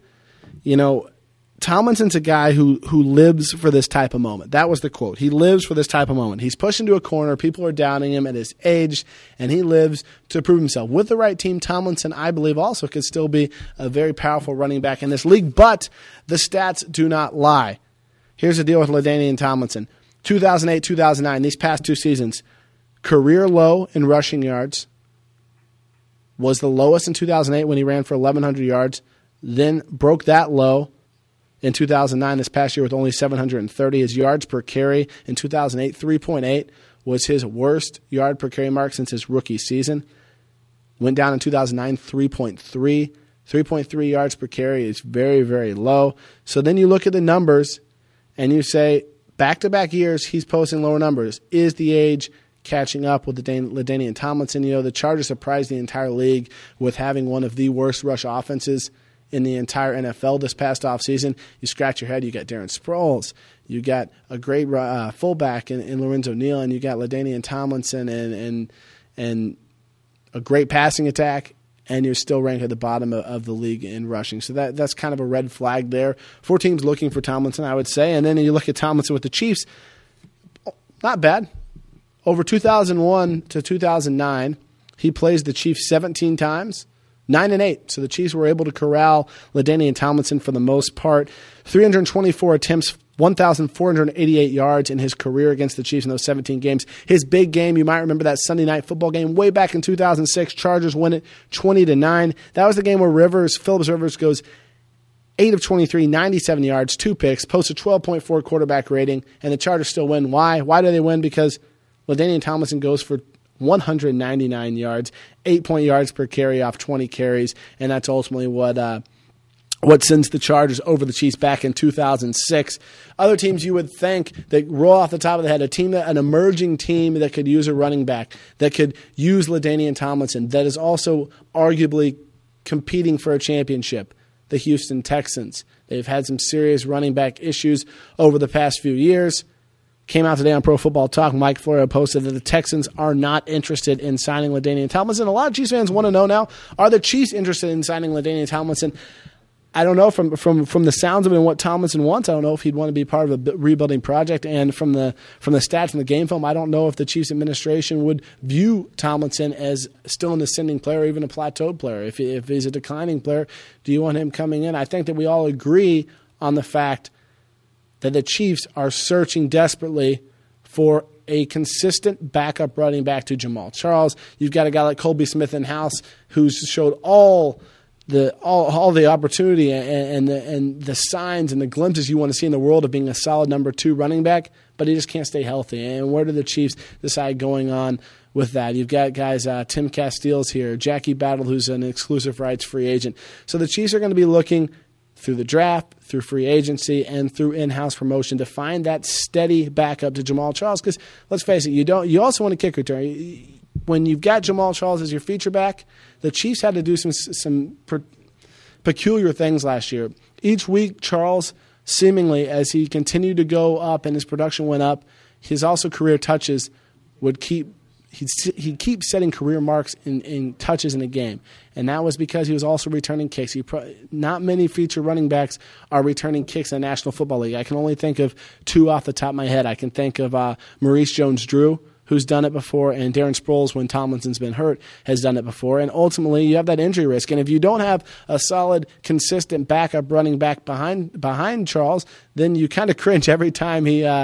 Tomlinson's a guy who lives for this type of moment. That was the quote. He lives for this type of moment. He's pushed into a corner. People are doubting him at his age, and he lives to prove himself. With the right team, Tomlinson, I believe, also could still be a very powerful running back in this league, but the stats do not lie. Here's the deal with LaDainian Tomlinson. 2008, 2009, these past 2 seasons, career low in rushing yards, was the lowest in 2008 when he ran for 1,100 yards, then broke that low in 2009 this past year with only 730. His yards per carry in 2008, 3.8, was his worst yard per carry mark since his rookie season. Went down in 2009, 3.3. 3.3 yards per carry is very, very low. So then you look at the numbers and you say, back-to-back years, he's posting lower numbers. Is the age catching up with LaDainian Tomlinson? The Chargers surprised the entire league with having one of the worst rush offenses in the entire NFL this past offseason. You scratch your head, you got Darren Sproles. You got a great fullback in Lorenzo Neal, and you got LaDainian Tomlinson and a great passing attack, and you're still ranked at the bottom of the league in rushing. So that's kind of a red flag there. 4 teams looking for Tomlinson, I would say. And then you look at Tomlinson with the Chiefs, not bad. Over 2001 to 2009, he plays the Chiefs 17 times, 9-8. So the Chiefs were able to corral LaDainian Tomlinson for the most part. 324 attempts, 1,488 yards in his career against the Chiefs in those 17 games. His big game, you might remember that Sunday Night Football game way back in 2006. Chargers win it 20-9. That was the game where Phillips Rivers goes 8 of 23, 97 yards, 2 picks, posts a 12.4 quarterback rating, and the Chargers still win. Why? Why do they win? Because LaDainian Tomlinson goes for 199 yards, 8 yards per carry off 20 carries, and that's ultimately what sends the Chargers over the Chiefs back in 2006. Other teams you would think that roll off the top of the head, an emerging team that could use a running back, that could use LaDainian Tomlinson, that is also arguably competing for a championship, the Houston Texans. They've had some serious running back issues over the past few years. Came out today on Pro Football Talk. Mike Florio posted that the Texans are not interested in signing LaDainian Tomlinson. A lot of Chiefs fans want to know now, are the Chiefs interested in signing LaDainian Tomlinson? I don't know from the sounds of it and what Tomlinson wants. I don't know if he'd want to be part of a rebuilding project. And from the stats from the game film, I don't know if the Chiefs administration would view Tomlinson as still an ascending player, or even a plateaued player. If he's a declining player, do you want him coming in? I think that we all agree on the fact that the Chiefs are searching desperately for a consistent backup running back to Jamaal Charles. You've got a guy like Colby Smith in-house who's showed all the opportunity and the signs and the glimpses you want to see in the world of being a solid number 2 running back, but he just can't stay healthy. And where do the Chiefs decide going on with that? You've got guys, Tim Castile's here, Jackie Battle, who's an exclusive rights free agent. So the Chiefs are going to be looking through the draft, through free agency, and through in-house promotion to find that steady backup to Jamaal Charles. Because let's face it, you also want a kick return. When you've got Jamaal Charles as your feature back, the Chiefs had to do some peculiar things last year. Each week, Charles, seemingly, as he continued to go up and his production went up, his also career touches would keep he'd keep setting career marks in touches in a game. And that was because he was also returning kicks. Not many feature running backs are returning kicks in the National Football League. I can only think of 2 off the top of my head. I can think of Maurice Jones-Drew, who's done it before, and Darren Sproles, when Tomlinson's been hurt, has done it before. And ultimately, you have that injury risk. And if you don't have a solid, consistent backup running back behind Charles, then you kind of cringe every time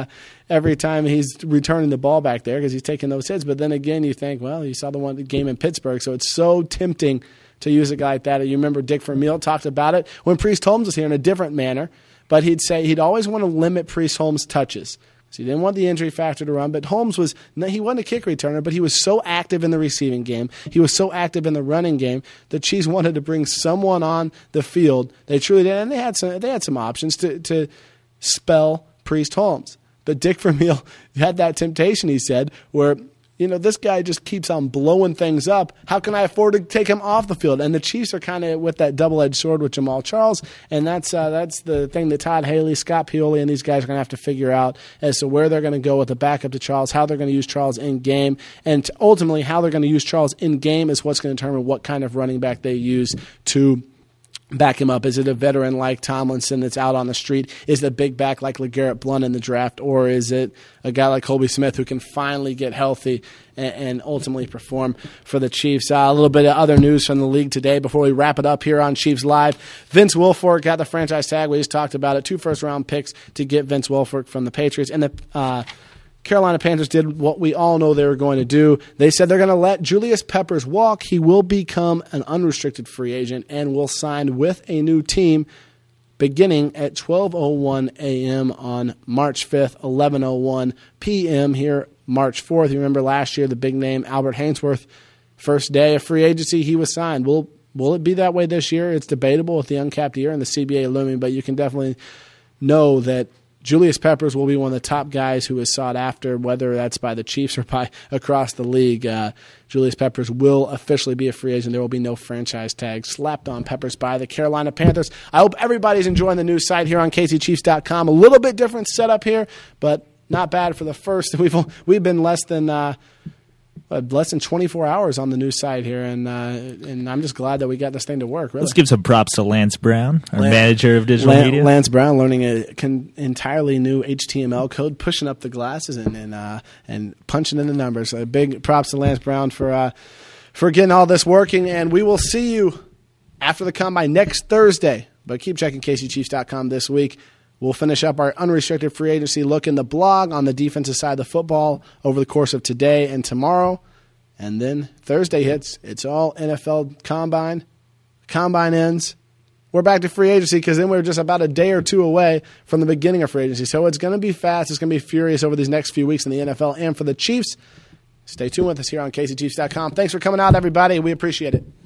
he's returning the ball back there because he's taking those hits. But then again, you think, well, you saw the game in Pittsburgh, so it's so tempting to use a guy like that. You remember Dick Vermeil talked about it when Priest Holmes was here in a different manner, but he'd say he'd always want to limit Priest Holmes' touches. So he didn't want the injury factor to run, but Holmes he wasn't a kick returner, but he was so active in the receiving game. He was so active in the running game that Chiefs wanted to bring someone on the field. They truly did, and they had some options to spell Priest Holmes. But Dick Vermeil had that temptation, he said, where this guy just keeps on blowing things up. How can I afford to take him off the field? And the Chiefs are kind of with that double-edged sword with Jamaal Charles, and that's the thing that Todd Haley, Scott Pioli, and these guys are going to have to figure out as to where they're going to go with the backup to Charles, how they're going to use Charles in game, and ultimately how they're going to use Charles in game is what's going to determine what kind of running back they use to back him up. Is it a veteran like Tomlinson that's out on the street? Is it a big back like LeGarrette Blount in the draft? Or is it a guy like Colby Smith who can finally get healthy and ultimately perform for the Chiefs? A little bit of other news from the league today before we wrap it up here on Chiefs Live. Vince Wilfork got the franchise tag. We just talked about it. 2 first-round picks to get Vince Wilfork from the Patriots. And the Carolina Panthers did what we all know they were going to do. They said they're going to let Julius Peppers walk. He will become an unrestricted free agent and will sign with a new team beginning at 12:01 a.m. on March 5th, 11:01 p.m. here March 4th. You remember last year the big name Albert Hainsworth, first day of free agency, he was signed. Will it be that way this year? It's debatable with the uncapped year and the CBA looming, but you can definitely know that Julius Peppers will be one of the top guys who is sought after, whether that's by the Chiefs or by across the league. Julius Peppers will officially be a free agent. There will be no franchise tag slapped on Peppers by the Carolina Panthers. I hope everybody's enjoying the new site here on KCChiefs.com. A little bit different setup here, but not bad for the first. We've been less than 24 hours on the new site here, and I'm just glad that we got this thing to work. Really. Let's give some props to Lance Brown, our manager of digital media. Lance Brown learning an entirely new HTML code, pushing up the glasses and punching in the numbers. So big props to Lance Brown for getting all this working, and we will see you after the Combine next Thursday. But keep checking KCChiefs.com this week. We'll finish up our unrestricted free agency look in the blog on the defensive side of the football over the course of today and tomorrow. And then Thursday hits. It's all NFL Combine. Combine ends. We're back to free agency because then we're just about a day or two away from the beginning of free agency. So it's going to be fast. It's going to be furious over these next few weeks in the NFL and for the Chiefs. Stay tuned with us here on KCChiefs.com. Thanks for coming out, everybody. We appreciate it.